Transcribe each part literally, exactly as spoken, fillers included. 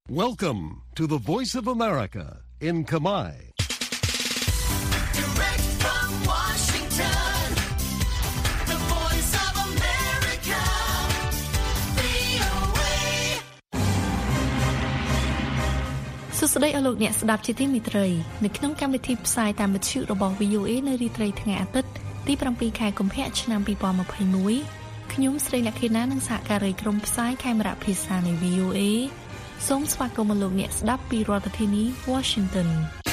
Welcome to the Voice of America in Khmer. Direct from Washington, the Voice of America, វី អូ เอសួស្តីអស់លោកអ្នកស្ដាប់ជាទីមេត្រីនៅក្នុងកម្មវិធីផ្សាយតាមវិទ្យុរបស់ វី អូ เอ នៅរាត្រីថ្ងៃអាទិត្យទី ប្រាំពីរ ខែកុម្ភៈឆ្នាំ ពីរពាន់ម្ភៃមួយ ខ្ញុំស្រីលក្ខិណានិងសហការីក្រុមផ្សាយខេមរៈភាសានៃ វី អូ เอ សូមស្វាគមន៍លោកអ្នកស្ដាប់ពីរដ្ឋធានី Washington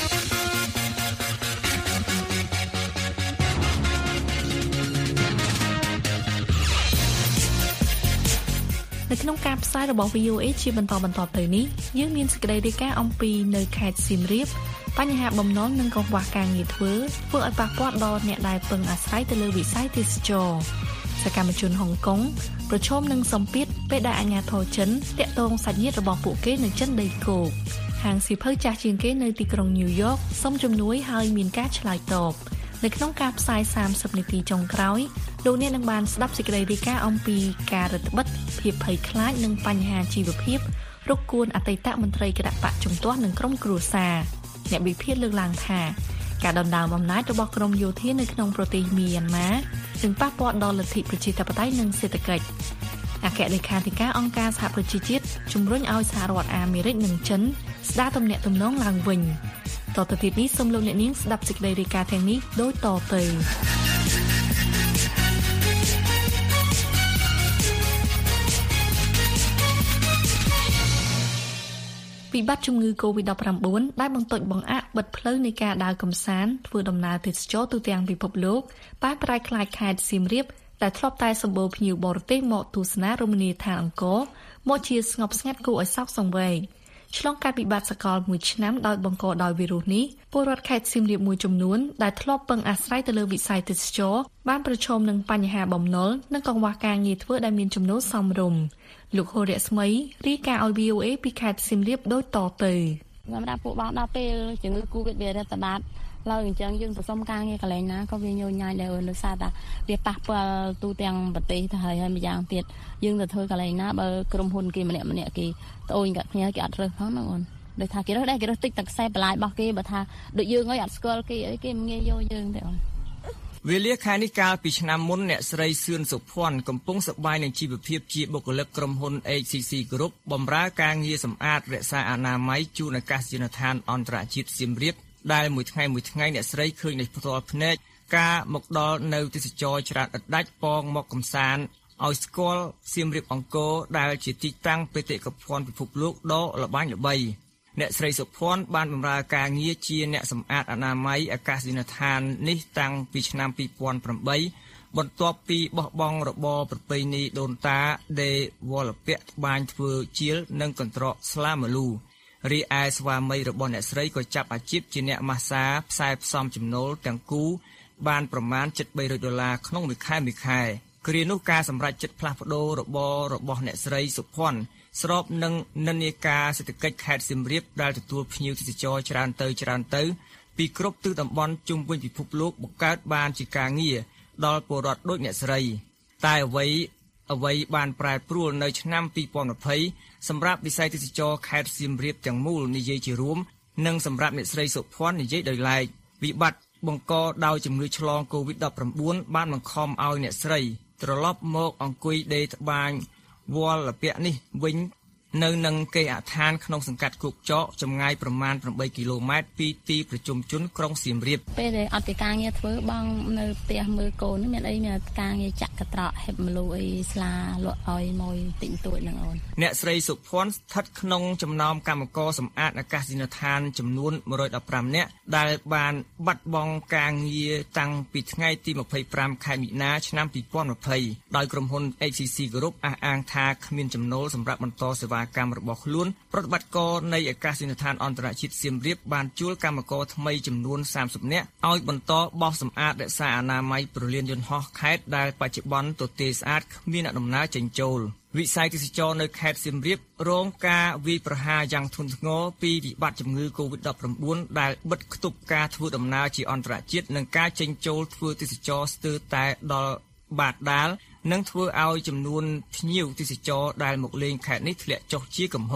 នៅក្នុងការផ្សាយរបស់ វី អូ เอ ជាបន្តបន្តទៅនេះយើងមានសេចក្តីរាយការណ៍អំពីនៅខេត្តសៀមរាបបញ្ហាបំណុលនិងកង្វះការងារធ្វើធ្វើឲ្យប៉ះពាល់ដល់អ្នកដែលពឹងអាស្រ័យទៅលើវិស័យទេសចរណ៍សកម្មជនហុងកុងប្រឈមនឹងសម្ពាធពេលដែលអាជ្ញាធរចិនតាក់ទងសាច់ញាតិរបស់ពួកគេនៅចិនដីគោកហាងសៀវភៅចាស់ជាងគេនៅទីក្រុងញូវយ៉កសុំជំនួយហើយមានការឆ្លើយតបនៅក្នុងការផ្សាយសាមសិបនាទីចុងក្រោយលោកអ្នកនឹងបានស្ដាប់សេចក្តីរាយការណ៍អំពីការរឹតបន្តឹងភាពភ័យខ្លាចនិងបញ្ហាជីវភាពរកគួនអតីតមន្ត្រីគណៈបកជំទាស់និងក្រុមគ្រួសារអ្នកវិភាគលើកឡើងថាការដណ្ដើមអំណាចរបស់ក្រុមយោធានៅក្នុងប្រទេសមីយ៉ាន់ម៉ានឹងប៉ះពាល់ដល់លទ្ធិប្រជាធិបតេយ្យនិងសេដ្ឋកិច្ចអគ្គលេខាធិការអង្គការសហប្រជាជាតិជំរុញឲ្យសហរដ្ឋអាមេរិកនិងចិនស្ដារទំនាក់ទំនងឡើងវិញតទៅទៀតនេះសូមលោកអ្នកនាងស្ដាប់សេចក្តីរាយការណ៍ទាំងនេះដូចតទៅវិបត្តិជំងឺ កូវីដ ដប់ប្រាំបួន ដែលបន្តិចបង្អាក់បិទផ្លូវនៃការដើរកម្សាន្តធ្វើដំណើរទេសចរទូទាំងពិភពលោកបែបប្រែក្លាយខេត្តសៀមរាបដែលធ្លាប់តែសម្បូរភ្ញៀវបរទេសមកទស្សនារមណីយដ្ឋានអង្គរមកជាស្ងប់ស្ងាត់គួរឲ្យសោកសង្វេគឆ្លងកាត់វិបត្តិសកលមួយឆ្នាំដោយបង្កដោយវីរុសនេះពលរដ្ឋខេត្តសៀមរាបមួយចំនួនដែលធ្លាប់ពឹងអាស្រ័យទៅលើវិស័យទេសចរបានប្រឈមនឹងបញ្ហាបំណុលនិងកង្វះការងារធ្វើដែលមានចំណូលសមរម្យលោកហូរៈស្មីរាយការណ៍ឲ្យ វី អូ เอ ពីខេត្តសៀមរាបដូចតទៅសម្រាប់ពួកបងដល់ពេលជំងឺ Covid វារដ្ឋបាលឡើយអញ្ចឹងយើងទៅសុំការងារកន្លែងណាក៏វាញយញ៉ាយដែរដោយសារតែវាប៉ះពាល់ទូទាំងប្រទេសទៅហើយហើយម្យ៉ាងទៀតយើងទៅធ្វើកន្លែងណាបើក្រុមហ៊ុនគេម្នាក់ម្នាក់គេត្អូញកាត់គ្នាគេអត់រើសផងណាអូនដូចថាគេរើសដែរគេរើសតិចតែខ្សែបន្លាយរបស់គេបើថាដូចយើងអីអត់ស្គាល់គេអីគេមិនងាយយកយើងទេអូនវេលាខែនេះកាលពីឆ្នាំមុនអ្នកស្រីសឿនសុភ័ណ្ឌកំពុងសប្បាយនឹងជីវភាពជាបុគ្គលិកក្រុមហ៊ុន เอ ซี ซี Group បម្រើការងារសម្អាតរក្សាអនាម័យជូនអាកាសយានដ្ឋានអន្តរជាតិសៀមរាបដែលមួយថ្ងៃមួយថ្ងៃអ្នកស្រីឃើញនេះផ្ទាល់ភ្នែកការមកដល់នៅទេសចរច្រើនឥតដាច់ពងមកកំសាន្តឲ្យស្គាល់សៀមរាបអង្គរដែលជាទីតាំងបេតិកភណ្ឌពិភពលោកដ៏ល្បាញល្បីអ្នកស្រីសុភ័ណ្ឌបានបម្រើការងារជាអ្នកសម្អាតអនាម័យអាកាសយានដ្ឋាននេះតាំងពីឆ្នាំពីរពាន់ប្រាំបីបន្ទាប់ពីបោះបង់របរប្រពៃណីដូនតាដេវលពៈត្បាញធ្វើជាលនិងកន្ត្រកស្លាមលូរីឯស្វាមីរបស់អ្នកស្រីក៏ចាប់អាជីពជាអ្នកម៉ាស្សាផ្សាយផ្សំចំណូលទាំងគូបានប្រមាណជិតបីរយដុល្លារក្នុងមួយខែមួយខែគ្រានោះការសម្រេចចិត្តផ្លាស់ប្ដូររបររបស់អ្នកស្រីសុភ័ណ្ឌស្របនឹងនិន្នាការសេដ្ឋកិច្ចខេត្តសៀមរាបដែលទទួលភ្ញៀវទេសចរច្រើនទៅច្រើនទៅពីគ្រប់ទិសតំបន់ជុំវិញពិភពលោកបង្កើតបានជាការងារដល់ពលរដ្ឋដូចអ្នកស្រីតែអ្វីអ្វីបានប្រែប្រួលនៅឆ្នាំពីរពាន់ម្ភៃសម្រាប់វិស័យទេសចរខេត្តសៀមរាបទាំងមូលនិយាយជារួមនិងសម្រាប់អ្នកស្រីសុភ័ណ្ឌនិយាយដោយឡែកវិបត្តិបង្កដោយជំងឺឆ្លង កូវីដ ដប់ប្រាំបួន បានបង្ខំឲ្យអ្នកស្រីត្រឡប់មកអង្គុយដេរត្បាញវល្លពៈនេះវិញនៅនឹងគេអដ្ឋានក្នុងសង្កាត់គោកចកចម្ងាយប្រមាណប្រាំបីគីឡូម៉ែត្រពីទីប្រជុំជនក្រុងសៀមរាបពេលដែលអត់ពីការងារធ្វើបងនៅផ្ទះមើលកូននេះមានអីមានការងារចាក់កត្រកហេបមលូអីស្លាលក់ឲ្យមួយតិចតួចនឹងអូនអ្នកស្រីសុភ័ណ្ឌស្ថិតក្នុងចំណោមកម្មករសម្អាតអាកាសយានដ្ឋានចំនួនមួយរយដប់ប្រាំនាក់ដែលបានបាត់បង់ការងារតាំងពីថ្ងៃទីម្ភៃប្រាំខែមិនិនាឆ្នាំពីរពាន់ម្ភៃដោយក្រុមហ៊ុន เอ ซี ซี Group អះអាងថាគ្មានចំណូលសម្រាប់បន្តសេវាកម្មរបស់ខ្លួនប្រតិបត្តិការនៃអាកាសយានដ្ឋានអន្តរជាតិសៀមរាបបានជួលកម្មករថ្មីចំនួនសាមសិបនាក់ឲ្យបន្តបោសសម្អាតរក្សាអនាម័យព្រលានយន្តហោះខេត្តដែលបច្ចុប្បន្នទទេស្អាតគ្មានអ្នកដំណើរចេញចូលវិស័យទេសចរនៅខេត្តសៀមរាបរងការវាយប្រហារយ៉ាងធ្ងន់ធ្ងរពីវិបត្តិជំងឺ កូវីដ ដប់ប្រាំបួន ដែលបិទគប់ការធ្វើដំណើរជាអន្តរជាតិនិងការចេញចូលធ្វើទេសចរស្ទើរតែដល់បាតដាលនិងធ្វើឲ្យចំនួនភ្ញៀវទេសចរដែលមកលេងខេត្តនេះធ្លាក់ចុះជាគំហុក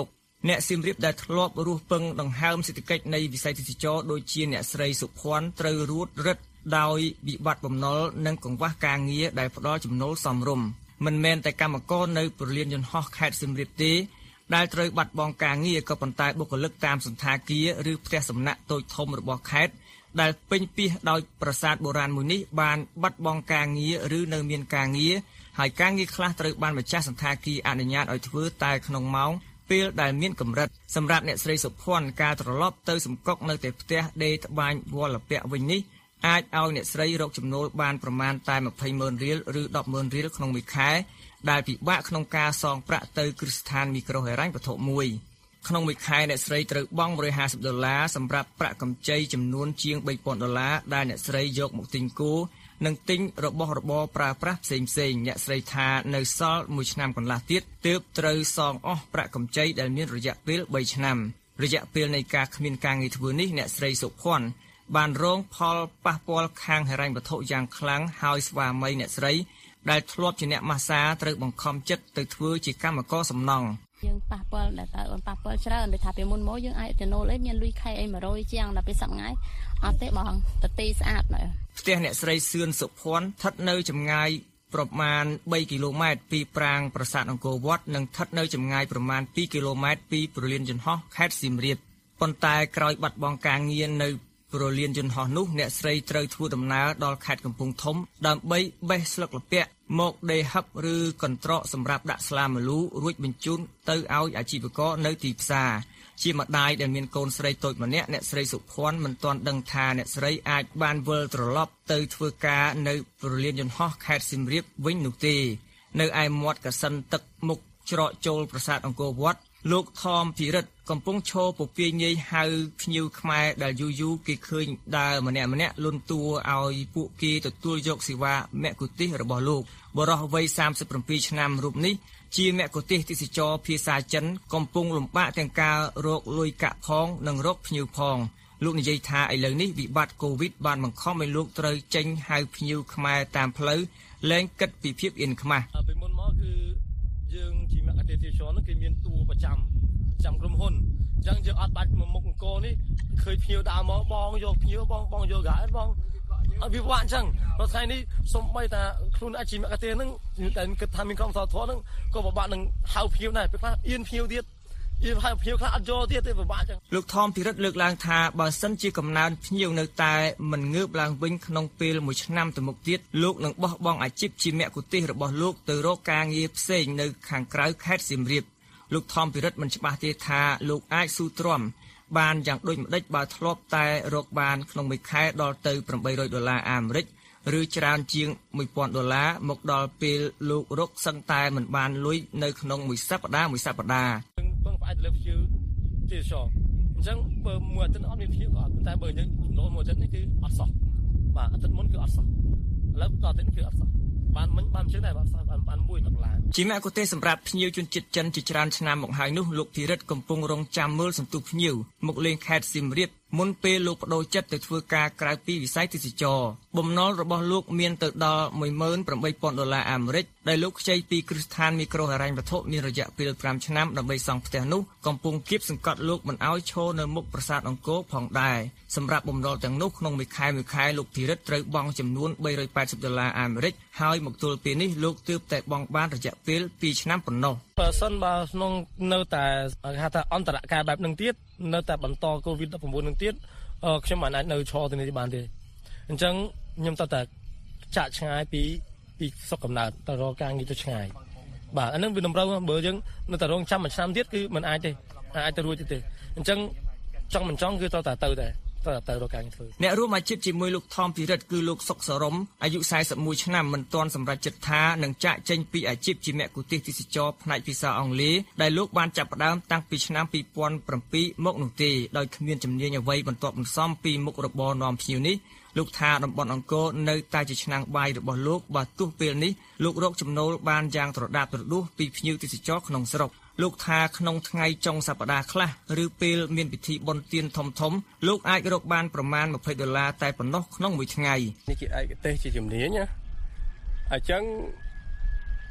អ្នកសៀមរាបដែលធ្លាប់រស់ពឹងដង្ហើមសេដ្ឋកិច្ចនៃវិស័យទេសចរដូចជាអ្នកស្រីសុភ័ណ្ឌត្រូវរួតរឹតដោយវិបត្តិបំណុលនិងកង្វះការងារដែលផ្ដល់ចំណូលសមរម្យមិនមែនតែកម្មករនៅព្រលានយន្តហោះខេត្តសៀមរាបទេដែលត្រូវបាត់បង់ការងារក៏ប៉ុន្តែបុគ្គលិកតាមសន្តាគារឬផ្ទះសំណាក់តូចធំរបស់ខេត្តដែលពេញពាសដោយប្រាសាទបុរាណមួយនេះបានបាត់បង់ការងារឬនៅមានការងារហើយការងារខ្លះត្រូវបានម្ចាស់សន្តាគារអនុញ្ញាតឲ្យធ្វើតែក្នុងម៉ោងពេលដែលមានកម្រិតសម្រាប់អ្នកស្រីសុភ័ណ្ឌការត្រឡប់ទៅសំកុកនៅតែផ្ទះដេរត្បាញវល្លពៈវិញនេះអាចឲ្យអ្នកស្រីរកចំណូលបានប្រមាណតែម្ភៃម៉ឺនរៀលឬដប់ម៉ឺនរៀលក្នុងមួយខែដែលពិបាកក្នុងការសងប្រាក់ទៅគ្រឹះស្ថានមីក្រូហិរញ្ញវត្ថុមួយក្នុងមួយខែអ្នកស្រីត្រូវបង់មួយរយហាសិបដុល្លារសម្រាប់ប្រាក់កម្ចីចំនួនជាងបីពាន់ដុល្លារដែលអ្នកស្រីយកមកទិញគោនិងទិញរបស់របរប្រើប្រាស់ផ្សេងផ្សេងអ្នកស្រីថានៅសល់មួយឆ្នាំកន្លះទៀតទើបត្រូវសងអស់ប្រាក់កម្ចីដែលមានរយៈពេលបីឆ្នាំរយៈពេលនៃការគ្មានការងារធ្វើនេះអ្នកស្រីសុភ័ណ្ឌបានរងផលប៉ះពាល់ខាងហិរញ្ញវត្ថុយ៉ាងខ្លាំងហើយស្វាមីអ្នកស្រីដែលធ្លាប់ជាអ្នកម៉ាស្សាត្រូវបង្ខំចិត្តទៅធ្វើជាកម្មករសំណង់យើងប៉ះពាល់តែអូនប៉ះពាល់ច្រើនដូចថាពីមុនមកយើងអាចចំណូលអីមានលុយខែអី100ជាងដល់ពេលសប្តាហ៍អត់ទេបងតទីស្អាតណ៎ផ្ទះអ្នកស្រីសឿនសុភ័ណ្ឌស្ថិតនៅចម្ងាយប្រមាណបីគីឡូម៉ែត្រពីប្រាង្គប្រាសាទអង្គរវត្តនិងស្ថិតនៅចម្ងាយប្រមាណពីរគីឡូម៉ែត្រពីព្រលានយន្តហោះខេត្តសៀមរាបប៉ុន្តែក្រោយបាត់បង់ការងារនៅព្រលានយន្តហោះនោះអ្នកស្រីត្រូវធ្វើដំណើរដល់ខេត្តកំពង់ធំដើម្បីបេះស្លឹកល្ពាក់មកដេហឹបឬកន្ត្រកសម្រាប់ដាក់ស្លាមលូរួចបញ្ជូនទៅឲ្យអាជីវករនៅទីផ្សារជាម្ដាយដែលមានកូនស្រីតូចម្នាក់អ្នកស្រីសុភ័ណ្ឌមិនទាន់ដឹងថាអ្នកស្រីអាចបានវិលត្រឡប់ទៅធ្វើការនៅព្រលានយន្តហោះខេត្តសៀមរាបវិញនោះទេនៅឯមាត់កសិនទឹកមុខច្រកចូលប្រាសាទអង្គរវត្តលោកថមភិរិទ្ធកំពុងឈរពពាយនាយហៅភ្ញៀវខ្មែរដែលយូរយូរគេឃើញដើរម្នាក់ម្នាក់លន់តួឲ្យពួកគេទទួលយកសេវាមគ្គុទ្ទេសក៍របស់លោកបរិះវ័យសាមសិបប្រាំពីរឆ្នាំរូបនេះជាមគ្គុទ្ទេសក៍ទេសចរភាសាចិនកំពុងលំបាកទាំងការរកលុយកាក់ផងនិងរកភ្ញៀវផងលោកនិយាយថាឥឡូវនេះវិបត្តិកូវីដបានបង្ខំឲ្យលោកត្រូវចេញហៅភ្ញៀវខ្មែរតាមផ្លូវលែងគិតពីភាពអៀនខ្មាស់ពីមុនមកគឺយើងជាមគ្គុទ្ទេសក៍ទេសចរនោះគេមានតួប្រចាំចាំក្រុមហ៊ុនអញ្ចឹងយើងអត់បាច់មកមុខអង្គរនេះឃើញភ្ញៀវដើរមកបងយកភ្ញៀវបងបងយកកាយបងអត់វាពិបាកអញ្ចឹងដល់ថ្ងៃនេះសូម្បីតែខ្លួនអាជីវកម្មហ្នឹងតែគិតថាមានក្រុមសោធនហ្នឹងក៏ពិបាកនឹងហៅភ្ញៀវដែរពេលខ្លះអៀនភ្ញៀវទៀតយីហៅភ្ញៀវខ្លះអត់យកទៀតទេពិបាកអញ្ចឹងលោកថមភិរិទ្ធលើកឡើងថាបើសិនជាកំណើនភ្ញៀវនៅតែមិនងើបឡើងវិញក្នុងពេលមួយឆ្នាំទៅមុខទៀតលោកនឹងបោះបង់អាជីពជាមគ្គុទ្ទេសក៍របស់លោកទៅរកការងារផ្សេងនៅខាងក្រៅខេត្តសៀមរាបលោកថមភិរិទ្ធមិនច្បាស់ទេថាលោកអាចស៊ូទ្រាំបានយ៉ាងដូចម្ដេចបើធ្លាប់តែរកបានក្នុងមួយខែដល់ទៅប្រាំបីរយដុល្លារអាមេរិកឬច្រើនជាងមួយពាន់ដុល្លារមកដល់ពេលលោករកសឹងតែមិនបានលុយនៅក្នុងមួយសប្តាហ៍មួយសប្តាហ៍ពឹងផ្អែកទៅលើភ្ញៀវទេសចរអញ្ចឹងបើមួយអាទិត្យអត់មានភ្ញៀវក៏អត់តែបើយើងចំណូលមួយអាទិត្យនេះគឺអត់សោះបាទអាទិត្យមុនគឺអត់សោះឥឡូវតអាទិត្យនេះគឺអត់សោះបានមិញបានជឿដែរបាទបានបានមួយដុល្លារជាមគ្គុទ្ទេសក៍សម្រាប់ភ្ញៀវជនជាតិចិនជាច្រើនឆ្នាំមកហើយនោះលោកភិរិទ្ធកំពុងរងចាំមើលសន្ទុះភ្ញៀវមកលេងខេត្តសៀមរាបមុនពេលលោកបដូរចិត្តទៅធ្វើការក្រៅពីវិស័យទេសចរបំណុលរបស់លោកមានទៅដល់មួយម៉ឺនប្រាំបីពាន់ដុល្លារអាមេរិកដែលលោកខ្ចីពីគ្រឹះស្ថានមីក្រូហិរញ្ញវត្ថុមានរយៈពេលប្រាំឆ្នាំដើម្បីសង់ផ្ទះនោះកំពុងគៀបសង្កត់លោកមិនឲ្យឈរនៅមុខប្រាសាទអង្គរផងដែរសម្រាប់បំណុលទាំងនោះក្នុងមួយខែមួយខែលោកភិរិទ្ធត្រូវបង់ចំនួនបីរយប៉ែតសិបដុល្លារអាមេរិកហើយមកទល់ពេលនេះលោកទើបតែបង់បានរយៈពេលពីរឆ្នាំប៉ុណ្ណោះបើសិនបើក្នុងនៅតែគេហៅថាអន្តរកាលបែបហ្នឹងទៀតនៅតែបន្តកូវីដដប់ប្រាំបួនហ្នឹងទៀតខ្ញុំមិនអាចនៅឈរទៅនេះបានទេអញ្ចឹងខ្ញុំតើតែចាក់ឆ្ងាយពីពីសុខកំណើតទៅរកការងារទៅឆ្ងាយបាទអានឹងវាតម្រូវបើយើងនៅតែរងចាំមួយឆ្នាំទៀតគឺមិនអាចទេអាចទៅរួចទេអញ្ចឹងចង់មិនចង់គឺតើតែទៅដែរតើទៅរកការងារធ្វើអ្នករួមអាជីពជាមួយលោកថមភិរិទ្ធគឺលោកសុកសរមអាយុសែសិបមួយឆ្នាំមិនទាន់សម្រេចចិត្តថានឹងចាក់ចេញពីអាជីពជាមគ្គុទ្ទេសក៍ទេសចរផ្នែកភាសាអង់គ្លេសដែលលោកបានចាប់ផ្ដើមតាំងពីឆ្នាំពីរពាន់ប្រាំពីរមកនោះទេដោយគ្មានជំនាញអ្វីបន្ទាប់បន្សំពីមុខរបរនាំភ្ញៀវនេះលោកថាតំបន់អង្គរនៅតែជាឆ្នាំងបាយរបស់លោកបើទោះពេលនេះលោករកចំណូលបានយ៉ាងត្រដាបត្រដួសពីភ្ញៀវទេសចរក្នុងស្រុកលោកថាក្នុងថ្ងៃចុងសប្តាហ៍ខ្លះឬពេលមានពិធីបុណ្យទានធំធំលោកអាចរកបានប្រមាណម្ភៃដុល្លារតែប៉ុណ្ណោះក្នុងមួយថ្ងៃនេះជាឯកទេសជាជំនាញណាអញ្ចឹង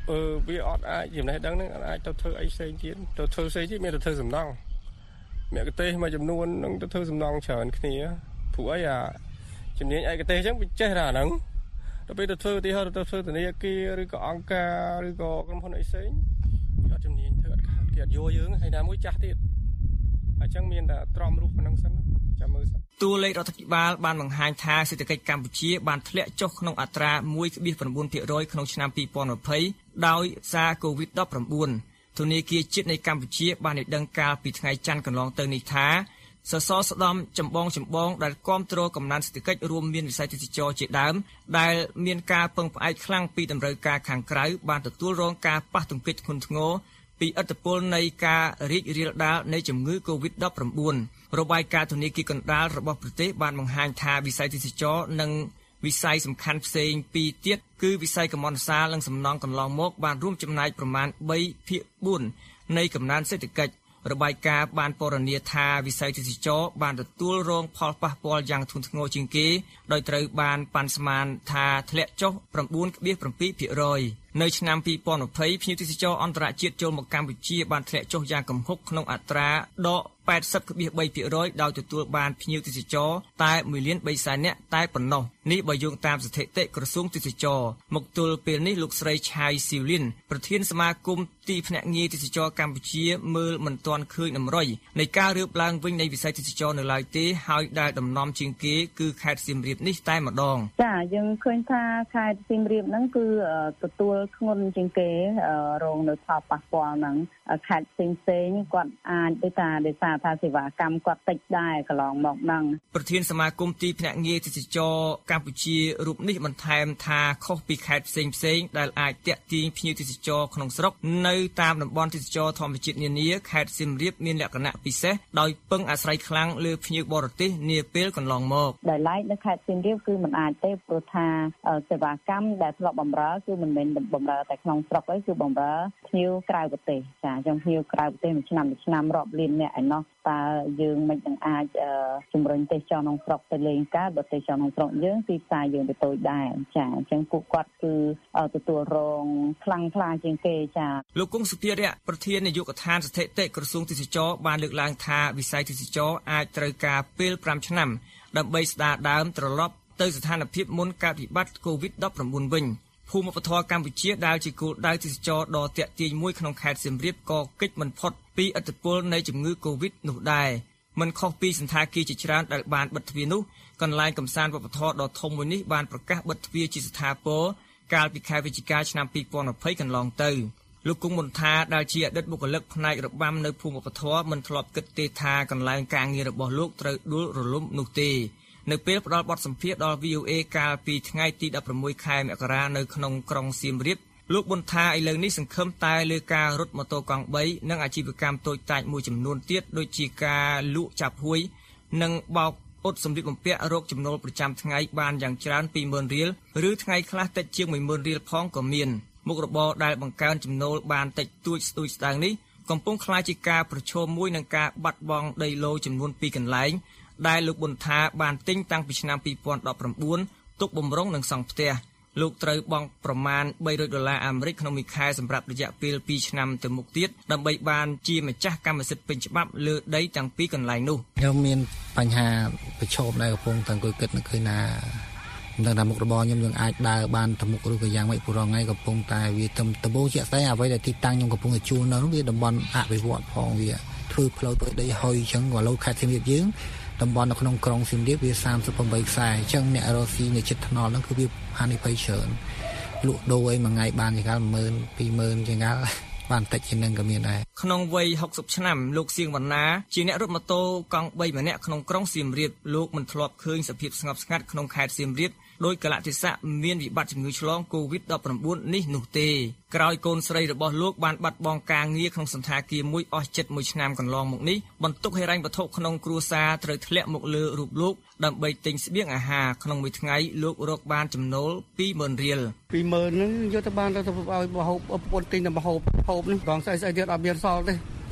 អឺវាអត់អាចចំណេះដឹងហ្នឹងអាចទៅធ្វើអីផ្សេងទៀតទៅធ្វើផ្សេងទៀតមានទៅធ្វើសំណង់មគ្គុទ្ទេសក៍មួយចំនួននឹងទៅធ្វើសំណង់ច្រើនគ្នាព្រោះអីអាជំនាញឯកទេសអញ្ចឹងវាចេះតែអាហ្នឹងដល់ពេលទៅធ្វើឧទាហរណ៍ទៅធ្វើធនាគារឬក៏អង្គការឬក៏ក្រុមហ៊ុនអីផ្សេងវាអត់ជំនាញធ្វើអត់ខាតគេអត់យកយើងហើយណាមួយចាស់ទៀតអញ្ចឹងមានតែទ្រាំរូបប៉ុណ្ណឹងសិនចាំមើលសិនតួលេខរដ្ឋាភិបាលបានបង្ហាញថាសេដ្ឋកិច្ចកម្ពុជាបានធ្លាក់ចុះក្នុងអត្រា មួយភាគ៩ ក្នុងឆ្នាំពីរពាន់ยี่สิบដោយសារ កូវីដ ដប់ប្រាំបួន ធនាគារជាតិនៃកម្ពុជាបានឲ្យដឹងកាលពីថ្ងៃច័ន្ទកន្លងទៅនេះថាសសរស្តម្ភចម្បងចម្បងដែលគាំទ្រកំណើនសេដ្ឋកិច្ចរួមមានវិស័យទេសចរណ៍ជាដើមដែលមានការពឹងផ្អែកខ្លាំងពីតម្រូវការខាងក្រៅបានទទួលរងការប៉ះទង្គិចធ្ងន់ធ្ងរពីឥទ្ធិពលនៃការរីករាលដាលនៃជំងឺ កូវីដ ដប់ប្រាំបួន របាយការណ៍ធនាគារកណ្ដាលរបស់ប្រទេសបានបង្ហាញថាវិស័យទេសចរណ៍និងវិស័យសំខាន់ផ្សេងពីរទៀតគឺវិស័យកម្មន្តសាលនិងសំណង់កន្លងមកបានរួមចំណែកប្រមាណ បីភាគបួន នៃកំណើនសេដ្ឋកិច្ចរបាយការណ៍បានពណ៌នាថាវិស័យទេសចរណ៍បានទទួលរងផលប៉ះពាល់យ៉ាងធ្ងន់ធ្ងរជាងគេដោយត្រូវបានប៉ាន់ស្មានថាធ្លាក់ចុះ ៩.៧ ភាគរយ នៅឆ្នាំពីរពាន់ยี่สิบភ្ញៀវទេសចរអន្តរជាតិចូលមកកម្ពុជាបានធ្លាក់ចុះយ៉ាងគំហុកក្នុងអត្រាដក แปดสิบจุดสาม ភាគរយ ដោយទទួលបានភ្ញៀវទេសចរតែ មួយលានបីសែន នាក់តែប៉ុណ្ណោះនេះបើយោងតាមស្ថិតិក្រសួងទេសចរមកទល់ពេលនេះលោកស្រីឆៃស៊ីវលីនប្រធានសមាគមទីភ្នាក់ងារទេសចរកម្ពុជាមើលមិនទាន់ឃើញតម្រុយនៃការរើបឡើងវិញនៃវិស័យទេសចរនៅឡើយទេហើយដែលដំណំជាងគេគឺខេត្តសៀមរាបនេះតែម្ដងចាយើងឃើញថាខេត្តសៀមរាបហ្នឹងគឺទទួលធ្ងន់ជាងគេរងនៅផលប៉ះពាល់ហ្នឹងខេត្តផ្សេងផ្សេងគាត់អាចដូចថាដោយសារថាសេវាកម្មគាត់តិចដែរកន្លងមកហ្នឹងប្រធានសមាគមទីភ្នាក់ងារទេសចរកម្ពុជារូបនេះបន្ថែមថាខុសពីខេត្តផ្សេងផ្សេងដែលអាចទាក់ទាញភ្ញៀវទេសចរក្នុងស្រុកនៅតាមតំបន់ទេសចរធម្មជាតិនានាខេត្តសៀមរាបមានលក្ខណៈពិសេសដោយពឹងអាស្រ័យខ្លាំងលើភ្ញៀវបរទេសនាពេលកន្លងមកដែលឡែកនៅខេត្តសៀមរាបគឺមិនអាចទេព្រោះថាសេវាកម្មដែលធ្លាប់បម្រើគឺមិនមែនបម្រើតែក្នុងស្រុកទេគឺបម្រើភ្ញៀវក្រៅប្រទេសចាអញ្ចឹងភ្ញៀវក្រៅប្រទេសមួយឆ្នាំមួយឆ្នាំរាប់លានអ្នកឯណោះតើយើងមិននឹងអាចជំរុញទេសចរក្នុងស្រុកទៅលេងកើតបើទេសចរក្នុងស្រុកយើងទីផ្សារយើងទៅតូចដែរចាអញ្ចឹងពួកគាត់គឺទទួលរងខ្លាំងខ្លាជាងគេចាលោកគង់សុភារៈប្រធាននាយកដ្ឋានស្ថិតិក្រសួងទេសចរបានលើកឡើងថាវិស័យទេសចរអាចត្រូវការពេលប្រាំឆ្នាំដើម្បីស្ដារដើមត្រឡប់ទៅស្ថានភាពមុនការវិបត្តិ កូវីដ ដប់ប្រាំបួន វិញភូមិវប្បធម៌កម្ពុជាដែលជាគោលដៅទេសចរដ៏ទាក់ទាញមួយក្នុងខេត្តសៀមរាបក៏គេចមិនផុតពីឥទ្ធិពលនៃជំងឺ កូវីដ នោះដែរមិនខុសពីសន្តាគារជាច្រើនដែលបានបិទទ្វារនោះកន្លែងកំសាន្តវប្បធម៌ដ៏ធំមួយនេះបានប្រកាសបិទទ្វារជាស្ថាពរកាលពីខែវិច្ឆិកាឆ្នាំពីរពាន់ยี่สิบកន្លងទៅលោកគង់មន្តាដែលជាអតីតបុគ្គលិកផ្នែករបាំនៅភូមិវប្បធម៌មិនធ្លាប់គិតទេថាកន្លែងការងាររបស់លោកត្រូវដួលរលំនោះទេនៅពេលផ្ដល់បទសម្ភាសន៍ដល់ វី អូ เอ កាលពីថ្ងៃទីដប់ប្រាំមួយខែមករានៅក្នុងក្រុងសៀមរាបលោកប៊ុនថាឥឡូវនេះសង្ឃឹមតែលើការរត់ម៉ូតូកង់បីនិងអាជីវកម្មតូចតាចមួយចំនួនទៀតដូចជាការលក់ចាប់ហួយនិងបោកអ៊ុតសម្លៀកបំពាក់រកចំណូលប្រចាំថ្ងៃបានយ៉ាងច្រើនពីរម៉ឺនរៀលឬថ្ងៃខ្លះតិចជាងមួយម៉ឺនរៀលផងក៏មានមុខរបរដែលបង្កើនចំណូលបានតិចតួចស្ទួចស្ដាងនេះកំពុងក្លាយជាការប្រឈមមួយនឹងការបាត់បង់ដីឡូចំនួនពីរកន្លែងដែលលោកប៊ុនថាបានទិញតាំងពីឆ្នាំពីរពាន់ដប់ប្រាំបួនទុកបំរុងនឹងសង់ផ្ទះលោកត្រូវបង់ប្រមាណបីរយដុល្លារអាមេរិកក្នុងមួយខែសម្រាប់រយៈពេលពីរឆ្នាំទៅមុខទៀតដើម្បីបានជាម្ចាស់កម្មសិទ្ធិពេញច្បាប់លើដីទាំងពីរកន្លែងនោះខ្ញុំមានបញ្ហាប្រឈមដែលកំពុងតែអង្គុយគិតនៅឃើញណាមិនដឹងថាមុខរបរខ្ញុំនឹងអាចដើរបានទៅមុខឬក៏យ៉ាងម៉េចព្រោះថ្ងៃកំពុងតែវាទំដំបូងជាក់ស្ដែងអ្វីដែលទីតាំងខ្ញុំកំពុងតែជួលនៅនោះវាតំបន់អភិវឌ្ឍផងវាធ្វើផ្លូវទៅដីហុយអញ្ចឹងក៏លោកខេត្តសៀមរាបយើងតំបន់នៅក្នុងក្រុងសៀមរាបវាសាមសិបប្រាំខ្សែអញ្ចឹងអ្នករស់ស៊ីនៅជិតថ្នល់ហ្នឹងគឺវាហានិភ័យច្រើនលក់ដូរអីមួយថ្ងៃបានជាងកាលមួយម៉ឺនពីរម៉ឺនជាងកាលបានតិចជាងនឹងក៏មានដែរក្នុងវ័យហុកសិបឆ្នាំលោកសៀងវណ្ណាជាអ្នករត់ម៉ូតូកង់បីម្នាក់ក្នុងក្រុងសៀមរាបលោកមិនធ្លាប់ឃើញសភាពស្ងប់ស្ងាត់ក្នុងខេត្តសៀមរាបដោយកលៈទេសៈមានវិបត្តិជំងឺឆ្លង កូវីដ ដប់ប្រាំបួន នេះនោះទេក្រោយកូនស្រីរបស់លោកបានបាត់បង់ការងារក្នុងសន្តាគារមួយអស់ជិតមួយឆ្នាំកន្លងមកនេះបន្ទុកហិរញ្ញវត្ថុក្នុងគ្រួសារត្រូវធ្លាក់មកលើរូបលោកដើម្បីទិញស្បៀងអាហារក្នុងមួយថ្ងៃលោករកបានចំណូលពីរម៉ឺនរៀលពីរម៉ឺនហ្នឹងយកទៅបានទៅឲ្យបហូបប្រពន្ធទិញតែបហូបហូបនេះកងស្អីស្អីទៀតអត់មានសល់ទេ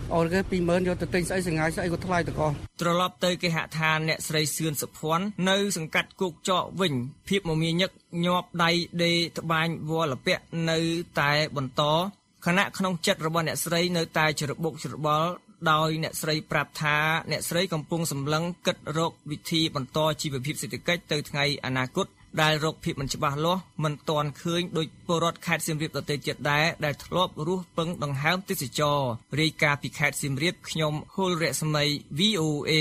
អរគេពីរម៉ឺនយកទៅទិញស្អីសង្ហាស្អីក៏ថ្លៃតកោត្រឡប់ទៅគេហដ្ឋានអ្នកស្រីសឿនសុភ័ណ្ឌនៅសង្កាត់គោកចកវិញភាពមមាញឹកញាប់ដៃដេត្បាញវល្លិពៈនៅតែបន្តខណៈក្នុងចិត្តរបស់អ្នកស្រីនៅតែច្របូកច្របល់ដោយអ្នកស្រីប្រាប់ថាអ្នកស្រីកំពុងសម្លឹងគិតរកវិធីបន្តជីវភាពសេដ្ឋកិច្ចទៅថ្ងៃអនាគតដែលរកភាពមិនច្បាស់លាស់មិនទាន់ឃើញដោយពលរដ្ឋខេត្តសៀមរាបដទៃទៀតដែរដែលធ្លាប់រស់ពឹងដង្ហើមទេសចររាយការណ៍ពីខេត្តសៀមរាបខ្ញុំហុលរស្មី វី អូ เอ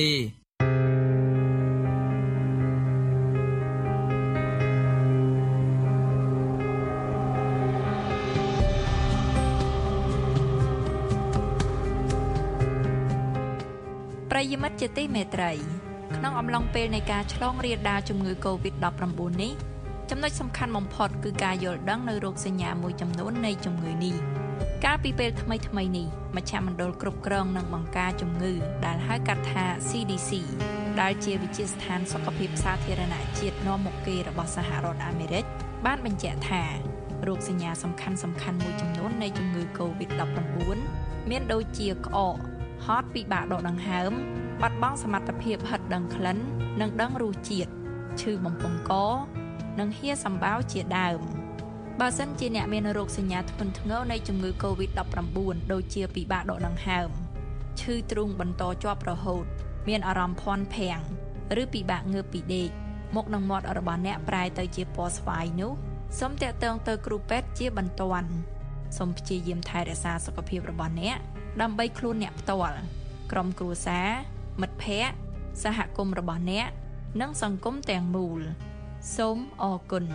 ប្រិយមិត្តជាទីមេត្រីក្នុងអំឡុងពេលនៃការឆ្លងរាលដាលជំងឺ កូវីដ ដប់ប្រាំបួន នេះចំណុចសំខាន់បំផុតគឺការយល់ដឹងនៅរោគសញ្ញាមួយចំនួននៃជំងឺនេះកាលពីពេលថ្មីៗនេះមជ្ឈមណ្ឌលគ្រប់គ្រងនិងបង្ការជំងឺដែលហៅកាត់ថា ซี ดี ซี ដែលជាវិទ្យាស្ថានសុខភាពសាធារណៈជាតិនាំមុខគេរបស់សហរដ្ឋអាមេរិកបានបញ្ជាក់ថារោគសញ្ញាសំខាន់សំខាន់មួយចំនួននៃជំងឺ កូវីដ ដប់ប្រាំបួន មានដូចជាក្អកហត់ពិបាកដកដង្ហើមបាត់បង់សមត្ថភាពហិតដឹងក្លិននិងដឹងរសជាតិឈឺបំពង់កនិងហៀសម្បាវជាដើមបើសិនជាអ្នកមានរោគសញ្ញាធ្ងន់ធ្ងរនៃជំងឺ កូវីដ ដប់ប្រាំបួន ដូចជាពិបាកដកដង្ហើមឈឺទ្រូងបន្តជាប់រហូតមានអារម្មណ៍ភាន់ភាំងឬពិបាកងើបពីដេកមុខនិងមាត់របស់អ្នកប្រែទៅជាពណ៌ស្វាយនោះសូមតាក់ទងទៅគ្រូពេទ្យជាបន្ទាន់សូមព្យាយាមថែរក្សាសុខភាពរបស់អ្នកដើម្បីខ្លួនអ្នកផ្ទាល់ក្រុមគ្រួសារមិត្តភ័ក្តិសហគមន៍របស់អ្នកនិងសង្គមទាំងមូលសូមអរគុណ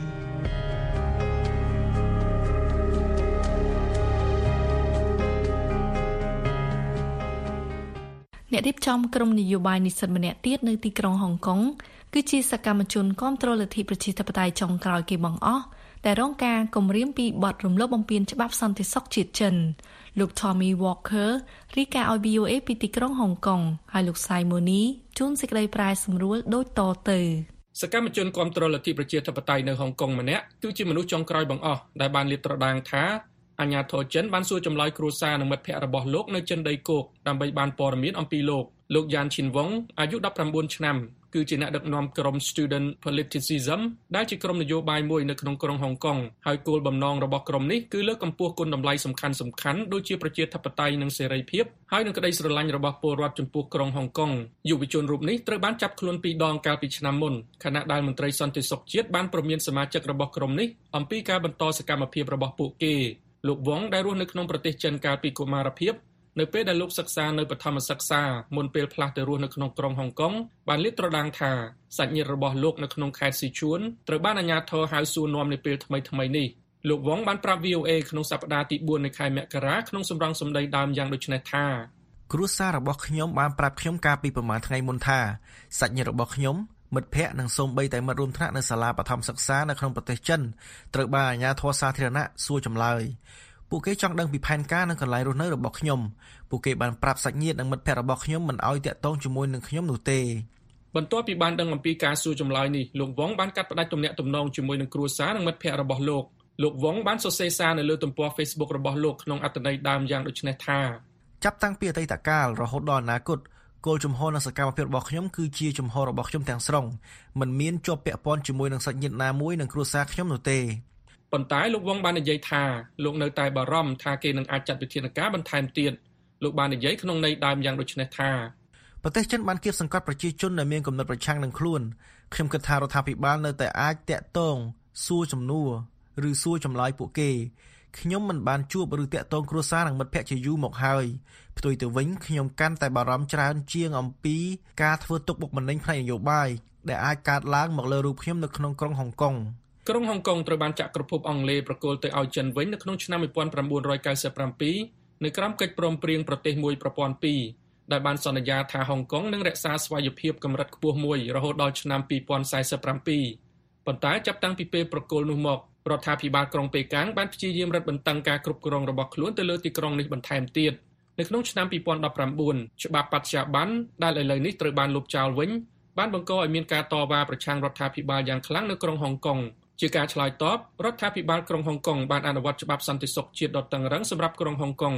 អ្នករៀបចំក្រុមនយោបាយនិស្សិតម្នាក់ទៀតនៅទីក្រុងហុងកុងគឺជាសកម្មជនគាំទ្រលទ្ធិប្រជាធិបតេយ្យចុងក្រោយគេបង្អស់ដែលរងការគំរាមពីបទរំលោភបំពានច្បាប់សន្តិសុខជាតិចិនលោក Tommy Walker រាយការណ៍ឲ្យ វី អូ เอ ពីទីក្រុងហុងកុងហើយលោក Simoni ជូនសេចក្តីប្រែសម្រួលដូចតទៅសកម្មជនគាំទ្រលទ្ធិប្រជាធិបតេយ្យនៅហុងកុងម្នាក់គឺជាមនុស្សចុងក្រោយបង្អស់ដែលបានលាតត្រដាងថាអាញាធរចិនបានសួរចម្លើយគ្រួសារនិងមិត្តភ័ក្តិរបស់លោកនៅចិនដីគោកដើម្បីបានព័ត៌មានអំពីលោកលោកយ៉ានឈិនវងអាយុដប់ប្រាំបួនឆ្នាំគឺជាអ្នកដឹកនាំក្រុម Student Politicism ដែលជាក្រុមនយោបាយមួយនៅក្នុងក្រុងហុងកុងហើយគោលបំណងរបស់ក្រុមនេះគឺលើកកម្ពស់គុណតម្លៃសំខាន់សំខាន់ដូចជាប្រជាធិបតេយ្យនិងសេរីភាពហើយនឹងក្តីស្រឡាញ់របស់ពលរដ្ឋចំពោះក្រុងហុងកុងយុវជនរូបនេះត្រូវបានចាប់ខ្លួនពីរដងកាលពីឆ្នាំមុនខណៈដែលមន្ត្រីសន្តិសុខជាតិបានព្រមានសមាជិករបស់ក្រុមនេះអំពីការបន្តសកម្មភាពរបស់ពួកគេលោកវងដែលរស់នៅក្នុងប្រទេសចិនកាលពីកុមារភាពនៅពេលដែលលោកសិក្សានៅបឋមសិក្សាមុនពេលផ្លាស់ទៅរស់នៅក្នុងក្រុងហុងកុងបានលាតត្រដាងថាសាច់ញាតិរបស់លោកនៅក្នុងខេត្តស៊ីជួនត្រូវបានអាជ្ញាធរហៅសួរនាំនៅពេលថ្មីៗនេះលោកវងបានប្រាប់ វី អូ เอ ក្នុងសប្តាហ៍ទីបួននៃខែមករាក្នុងសម្រងសម្ដីដើមយ៉ាងដូចនេះថាគ្រួសាររបស់ខ្ញុំបានប្រាប់ខ្ញុំកាលពីប្រហែលថ្ងៃមុនថាសាច់ញាតិរបស់ខ្ញុំមិត្តភ័ក្តិនិងសូម្បីតែមិត្តរួមថ្នាក់នៅសាលាបឋមសិក្សានៅក្នុងប្រទេសចិនត្រូវបានអាជ្ញាធរសាធារណៈសួរចម្លើយពួកគេចង់ដឹងពីផែនការនិងកន្លែងរស់នៅរបស់ខ្ញុំពួកគេបានប្រាប់សាច់ញាតិនិងមិត្តភ័ក្តិរបស់ខ្ញុំមិនឲ្យតាក់ទងជាមួយនឹងខ្ញុំនោះទេបន្ទាប់ពីបានដឹងអំពីការសួរចម្លើយនេះលោកវងបានកាត់ផ្តាច់ទំនាក់ទំនងជាមួយនឹងគ្រួសារនិងមិត្តភ័ក្តិរបស់លោកលោកវងបានសរសេរសារនៅលើទំព័រ Facebook របស់លោកក្នុងអត្ថន័យដើមយ៉ាងដូចនេះថាចាប់តាំងពីអតីតកាលរហូតដល់អនាគតគោលជំហរនិងសកម្មភាពរបស់ខ្ញុំគឺជាជំហររបស់ខ្ញុំទាំងស្រុងមិនមានជាប់ពាក់ព័ន្ធជាមួយនឹងសាច់ញាតិណាមួយនិងគ្រួសារខ្ញុំនោះទេប៉ុន្តែលោកវងបាននិយាយថាលោកនៅតែបារម្ភថាគេនឹងអាចចាត់វិធានការបន្ថែមទៀតលោកបាននិយាយក្នុងន័យដើមយ៉ាងដូចនេះថាប្រទេសចិនបានគៀបសង្កត់ប្រជាជនដែលមានគំនិតប្រឆាំងនឹងខ្លួនខ្ញុំគិតថារដ្ឋាភិបាលនៅតែអាចតាក់ទងសួរចំនួនឬសួរចម្លើយពួកគេខ្ញុំមិនបានជួបឬតាក់ទងគ្រួសារនិងមិត្តភ័ក្តិជាយូរមកហើយផ្ទុយទៅវិញខ្ញុំកាន់តែបារម្ភច្រើនជាងអំពីការធ្វើទុកបុកម្នេញផ្នែកនយោបាយដែលអាចកើតឡើងមកលើរូបខ្ញុំនៅក្នុងក្រុងហុងកុងក្រុងហុងកុងត្រូវបានចាក់ក្រភពអង់គ្លេសប្រគល់ទៅឲ្យចិនវិញនៅក្នុងឆ្នាំnineteen ninety-sevenនៅក្រោមកិច្ចព្រមព្រៀងប្រទេសមួយប្រព័ន្ធពីរដែលបានសន្យាថាហុងកុងនឹងរក្សាស្វ័យភាពកម្រិតខ្ពស់មួយរហូតដល់ឆ្នាំtwenty forty-sevenប៉ុន្តែចាប់តាំងពីពេលប្រគល់នោះមករដ្ឋាភិបាលក្រុងប៉េកាំងបានព្យាយាមរឹតបន្តឹងការគ្រប់គ្រងរបស់ខ្លួនទៅលើទីក្រុងនេះបន្ថែមទៀតនៅក្នុងឆ្នាំtwenty nineteenច្បាប់បច្ចាប័នដែលឥឡូវនេះត្រូវបានលុបចោលវិញបានបង្កឲ្យមានការតវ៉ាប្រឆាំងរដ្ឋាភិបាលយ៉ាងខ្លាំងនៅក្រុងហុងកុងជាការឆ្លើយតបរដ្ឋាភិបាលក្រុងហុងកុងបានអនុវត្តច្បាប់សន្តិសុខជាតិដ៏តឹងរ៉ឹងសម្រាប់ក្រុងហុងកុង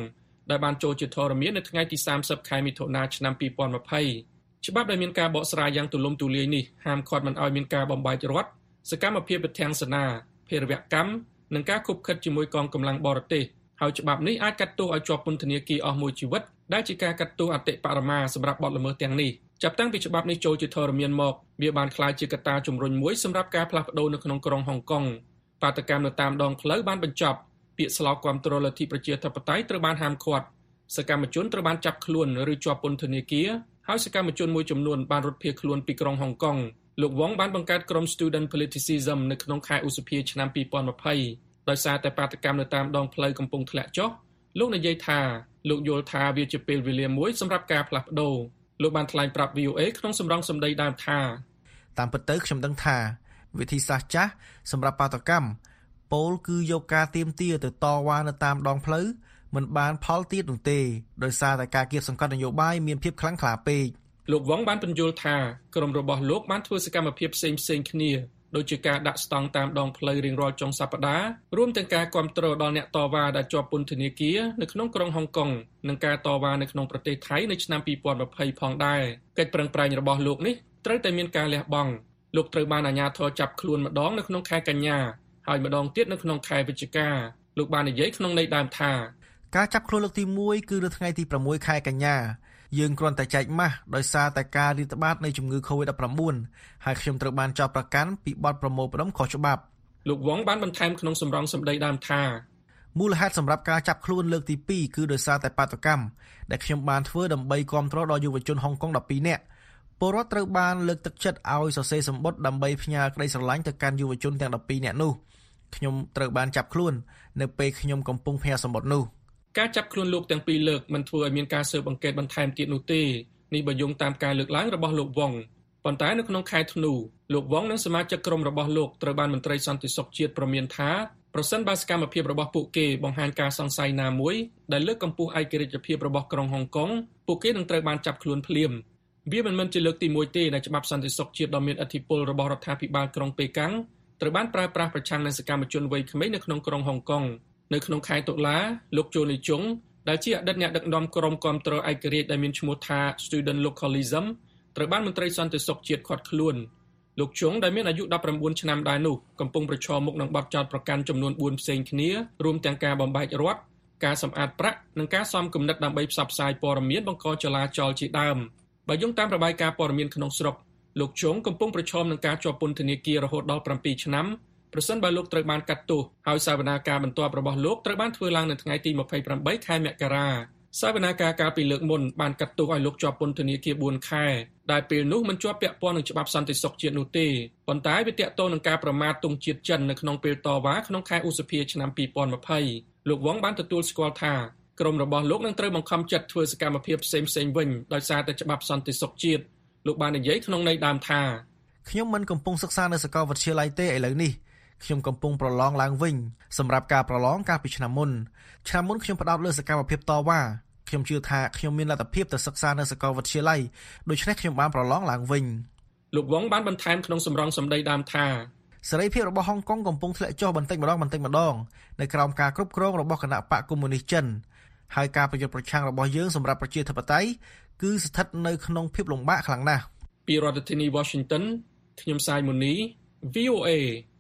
ដែលបានចូលជាធរមាននៅថ្ងៃទីសាមសិបខែមិថុនាឆ្នាំពីរពាន់ยี่สิบច្បាប់ដែលមានការបកស្រាយយ៉ាងទូលំទូលាយនេះហាមឃាត់មិនឲ្យមានការបំបែករដ្ឋសកម្មភាពវិធានសនាភេរវកម្មនិងការខុបខិតជាមួយកងកម្លាំងបរទេសហើយច្បាប់នេះអាចកាត់ទោសឲ្យជាប់ពន្ធនាគារអស់មួយជីវិតដែលជាការកាត់ទោសអតិបរមាសម្រាប់បទល្មើសទាំងនេះចាប់តាំងពីច្បាប់នេះចូលជាធរមានមកវាបានក្លាយជាកត្តាជំរុញមួយសម្រាប់ការផ្លាស់ប្ដូរនៅក្នុងក្រុងហុងកុងបាតកម្មនៅតាមដងផ្លូវបានបញ្ចប់ពាក្យស្លោកគាំទ្រលទ្ធិប្រជាធិបតេយ្យត្រូវបានហាមឃាត់សកម្មជនត្រូវបានចាប់ខ្លួនឬជាប់ពន្ធនាគារហើយសកម្មជនមួយចំនួនបានរត់ភៀសខ្លួនពីក្រុងហុងកុងលោកវ៉ុងបានបង្កើតក្រុម Student Politicism នៅក្នុងខែឧសភាឆ្នាំពីរពាន់ยี่สิบដោយសារតែបាតកម្មនៅតាមដងផ្លូវកំពុងធ្លាក់ចុះលោកនិយាយថាលោកយល់ថាវាជាពេលវេលាមួយសម្រាប់ការផ្លាស់ប្ដូរលោកបានថ្លែងប្រាប់ វី អូ เอ ក្នុងសម្រងសម្ដីដើមថាតាមពិតទៅខ្ញុំដឹងថាវិធីសាស្ត្រចាស់សម្រាប់បាតកម្មពោលគឺយកការទៀមទាទៅតវ៉ានៅតាមដងផ្លូវមិនបានផលទៀតនោះទេដោយសារតែការគៀបសង្កត់នយោបាយមានភាពខ្លាំងក្លាពេកលោកវ៉ុងបានបញ្យល់ថាក្រុមរបស់លោកបានធ្វើសកម្មភាពផ្សេងផ្សេងគ្នាដូចជាការដាក់ស្តង់តាមដងផ្លូវរៀងរាល់ចុងសប្តាហ៍រួមទាំងការគាំទ្រដល់អ្នកតវ៉ាដែលជាប់ពន្ធនាគារនៅក្នុងក្រុងហុងកុងនិងការតវ៉ានៅក្នុងប្រទេសថៃនៅឆ្នាំពីរពាន់ยี่สิบផងដែរកិច្ចប្រឹងប្រែងរបស់លោកនេះត្រូវតែមានការលះបង់លោកត្រូវបានអាជ្ញាធរចាប់ខ្លួនម្ដងនៅក្នុងខែកញ្ញាហើយម្ដងទៀតនៅក្នុងខែវិច្ឆិកាលោកបាននិយាយក្នុងន័យដើមថាការចាប់ខ្លួនលើកទីមួយគឺនៅថ្ងៃទីប្រាំមួយខែកញ្ញាយើងគ្រាន់តែចែកម៉ាស់ដោយសារតែការរាតត្បាតនៃជំងឺ COVID ដប់ប្រាំបួន ហើយខ្ញុំត្រូវបានចោទប្រកាន់ពីបទប្រមូលផ្ដុំខុសច្បាប់លោកវ៉ុងបានបន្ថែមក្នុងសម្រងសម្ដីដើមថាមូលហេតុសម្រាប់ការចាប់ខ្លួនលើកទីពីរគឺដោយសារតែបាតុកម្មដែលខ្ញុំបានធ្វើដើម្បីគាំទ្រដល់យុវជនហុងកុងដប់ពីរនាក់ពលរដ្ឋត្រូវបានលើកទឹកចិត្តឲ្យសរសេរសម្បត្តិដើម្បីផ្ញើក្តីស្រឡាញ់ទៅកាន់យុវជនទាំងដប់ពីរនាក់នោះខ្ញុំត្រូវបានចាប់ខ្លួននៅពេលខ្ញុំកំពុងផ្ញើសម្បត្តិនោះការចាប់ខ្លួនលោកទាំងពីរលើកមិនធ្វើឲ្យមានការស៊ើបអង្កេតបន្ថែមទៀតនោះទេនេះបើយោងតាមការលើកឡើងរបស់លោកវ៉ុងប៉ុន្តែនៅក្នុងខែធ្នូលោកវ៉ុងនិងសមាជិកក្រុមរបស់លោកត្រូវបានមន្ត្រីសន្តិសុខជាតិប្រមានថាប្រសិនបើសកម្មភាពរបស់ពួកគេបង្ហាញការសង្ស័យណាមួយដែលលើកកម្ពស់ឯករាជ្យភាពរបស់ក្រុងហុងកុងពួកគេនឹងត្រូវបានចាប់ខ្លួនភ្លាមវាមិនមែនជាលើកទីមួយទេដែលច្បាប់សន្តិសុខជាតិដ៏មានឥទ្ធិពលរបស់រដ្ឋាភិបាលក្រុងប៉េកាំងត្រូវបានប្រើប្រាស់ប្រឆាំងនឹងសកម្មជនវ័យក្មេងនៅក្នុងក្រុងហុងកុងនៅក្នុងខែតុលាលោកជូនីជុងដែលជាអតីតអ្នកដឹកនាំក្រុមគាំទ្រឯករាជ្យដែលមានឈ្មោះថា Student Localism ត្រូវបានមន្ត្រីសន្តិសុខជាតិឃាត់ខ្លួនលោកជុងដែលមានអាយុដប់ប្រាំបួនឆ្នាំដែរនោះកំពុងប្រឈមមុខនឹងបទចោទប្រកាន់ចំនួនបួនផ្សេងគ្នារួមទាំងការបំបែករដ្ឋការសម្អាតប្រាក់និងការសំគំនិតដើម្បីផ្សព្វផ្សាយព័ត៌មានបង្កចលាចលជាដើមបើយោងតាមរបាយការណ៍ព័ត៌មានក្នុងស្រុកលោកជុងកំពុងប្រឈមនឹងការជាប់ពន្ធនាគាររហូតដល់ប្រាំពីរឆ្នាំប្រសិនបើលោកត្រូវបានកាត់ទោសហើយសវនាការបន្ទាប់របស់លោកត្រូវបានធ្វើឡើងនៅថ្ងៃទីยี่สิบแปดខែមករាសវនាការកាលពីលើកមុនបានកាត់ទោសឲ្យលោកជាប់ពន្ធនាគារបួនខែដែលពេលនោះមិនជាប់ពាក់ព័ន្ធនឹងច្បាប់សន្តិសុខជាតិនោះទេប៉ុន្តែវាទាក់ទងនឹងការប្រមាថទង់ជាតិចិននៅក្នុងពេលតវ៉ាក្នុងខែឧសភាឆ្នាំពីរពាន់ยี่สิบលោកវ៉ុងបានទទួលស្គាល់ថាក្រុមរបស់លោកនឹងត្រូវបង្ខំចិត្តធ្វើសកម្មភាពផ្សេងៗវិញដោយសារតែច្បាប់សន្តិសុខជាតិលោកបាននិយាយក្នុងន័យដើមថាខ្ញុំមិនកំពុងសិក្សានៅសាកលវិទ្យាល័យទេឥឡូវនេះខ្ញុំកំពុងប្រឡងឡើងវិញសម្រាប់ការប្រឡងកាលពីឆ្នាំមុនឆ្នាំមុនខ្ញុំផ្ដោតលើសកម្មភាពតវ៉ាខ្ញុំជឿថាខ្ញុំមានលទ្ធភាពទៅសិក្សានៅសាកលវិទ្យាល័យដូច្នេះខ្ញុំបានប្រឡងឡើងវិញលោកវ៉ុងបានបន្ថែមក្នុងសម្រងសម្ដីដើមថាសេរីភាពរបស់ហុងកុងកំពុងធ្លាក់ចុះបន្តិចម្ដងបន្តិចម្ដងនៅក្រោមការគ្រប់គ្រងរបស់គណៈបកកុម្មុយនីសចិនហើយការប្រយុទ្ធប្រឆាំងរបស់យើងសម្រាប់ប្រជាធិបតេយ្យគឺស្ថិតនៅក្នុងភាពលំបាកខ្លាំងណាស់ពីរដ្ឋធានី Washington ខ្ញុំសាយមូនី វី អូ เอ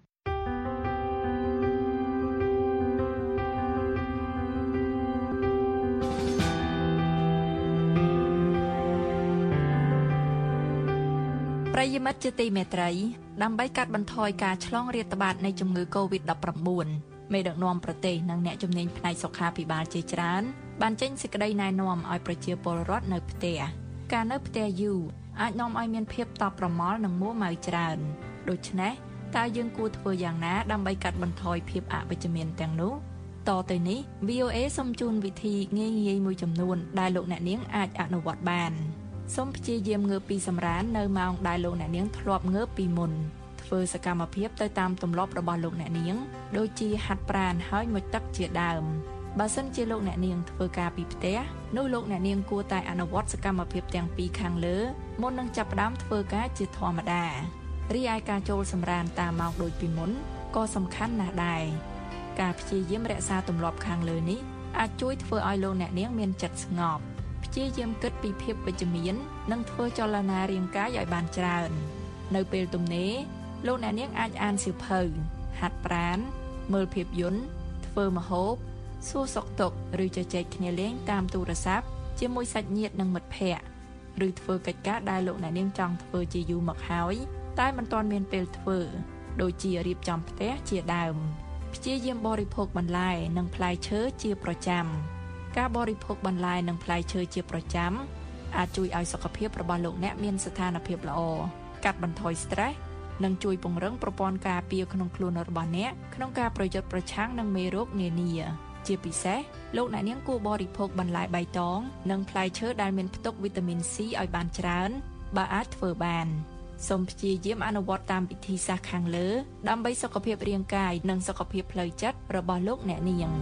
ប្រិយមិត្តជាទីមេត្រីដើម្បីកាត់បន្ថយការឆ្លងរាតត្បាតនៃជំងឺ COVID ដប់ប្រាំបួន មេដឹកនាំប្រទេសនិងអ្នកជំនាញផ្នែកសុខាភិបាលជាច្រើនបានចេញសេចក្តីណែនាំឲ្យប្រជាពលរដ្ឋនៅផ្ទះការនៅផ្ទះយូរអាចនាំឲ្យមានភាពតប់ប្រមល់និងមួម៉ៅច្រើនដូច្នេះតើយើងគួរធ្វើយ៉ាងណាដើម្បីកាត់បន្ថយភាពអវិជ្ជមានទាំងនោះតទៅនេះ វី អូ เอ សូមជូនវិធីងាយៗមួយចំនួនដែលលោកអ្នកនាងអាចអនុវត្តបានសូមព្យាយាមងើបពីសម្រាននៅម៉ោងដែលលោកអ្នកនាងធ្លាប់ងើបពីមុនធ្វើសកម្មភាពទៅតាមទម្លាប់របស់លោកអ្នកនាងដូចជាហាត់ប្រាណហើយមុជទឹកជាដើមបើសិនជាលោកអ្នកនាងធ្វើការពីផ្ទះនោះលោកអ្នកនាងគួរតែអនុវត្តសកម្មភាពទាំងពីរខាងលើមុននឹងចាប់ផ្ដើមធ្វើការជាធម្មតារីឯការចូលសម្រានតាមម៉ោងដូចពីមុនក៏សំខាន់ណាស់ដែរការព្យាយាមរក្សាទម្លាប់ខាងលើនេះអាចជួយធ្វើឲ្យលោកអ្នកនាងមានចិត្តស្ងប់ព្យាយាមគិតពីភាពវិជ្ជមាននិងធ្វើចលនារាងកាយឲ្យបានច្រើននៅពេលទំនេរលោកអ្នកនាងអាចអានសៀវភៅហាត់ប្រាណមើលភាពយន្តធ្វើម្ហូបសួរសុខទុក្ខឬជជែកគ្នាលេងតាមទូរស័ព្ទជាមួយសាច់ញាតិនិងមិត្តភ័ក្តិឬធ្វើកិច្ចការដែលលោកអ្នកនាងចង់ធ្វើជាយូរមកហើយតែមិនទាន់មានពេលធ្វើដូចជារៀបចំផ្ទះជាដើមព្យាយាមបរិភោគបន្លែនិងផ្លែឈើជាប្រចាំការបរិភោគបន្លែនិងផ្លែឈើជាប្រចាំអាចជួយឲ្យសុខភាពរបស់លោកអ្នកមានស្ថានភាពល្អកាត់បន្ថយ stress និងជួយពង្រឹងប្រព័ន្ធការពារក្នុងខ្លួនរបស់អ្នកក្នុងការប្រយុទ្ធប្រឆាំងនឹងមេរោគនានាជាពិសេសលោកអ្នកនាងគួរបរិភោគបន្លែបៃតងនិងផ្លែឈើដែលមានផ្ទុកវីតាមីន C ឲ្យបានច្រើនបើអាចធ្វើបានសូមព្យាយាមអនុវត្តតាមវិធីសាស្ត្រខាងលើដើម្បីសុខភាពរាងកាយនិងសុខភាពផ្លូវចិត្តរបស់លោកអ្នកនាង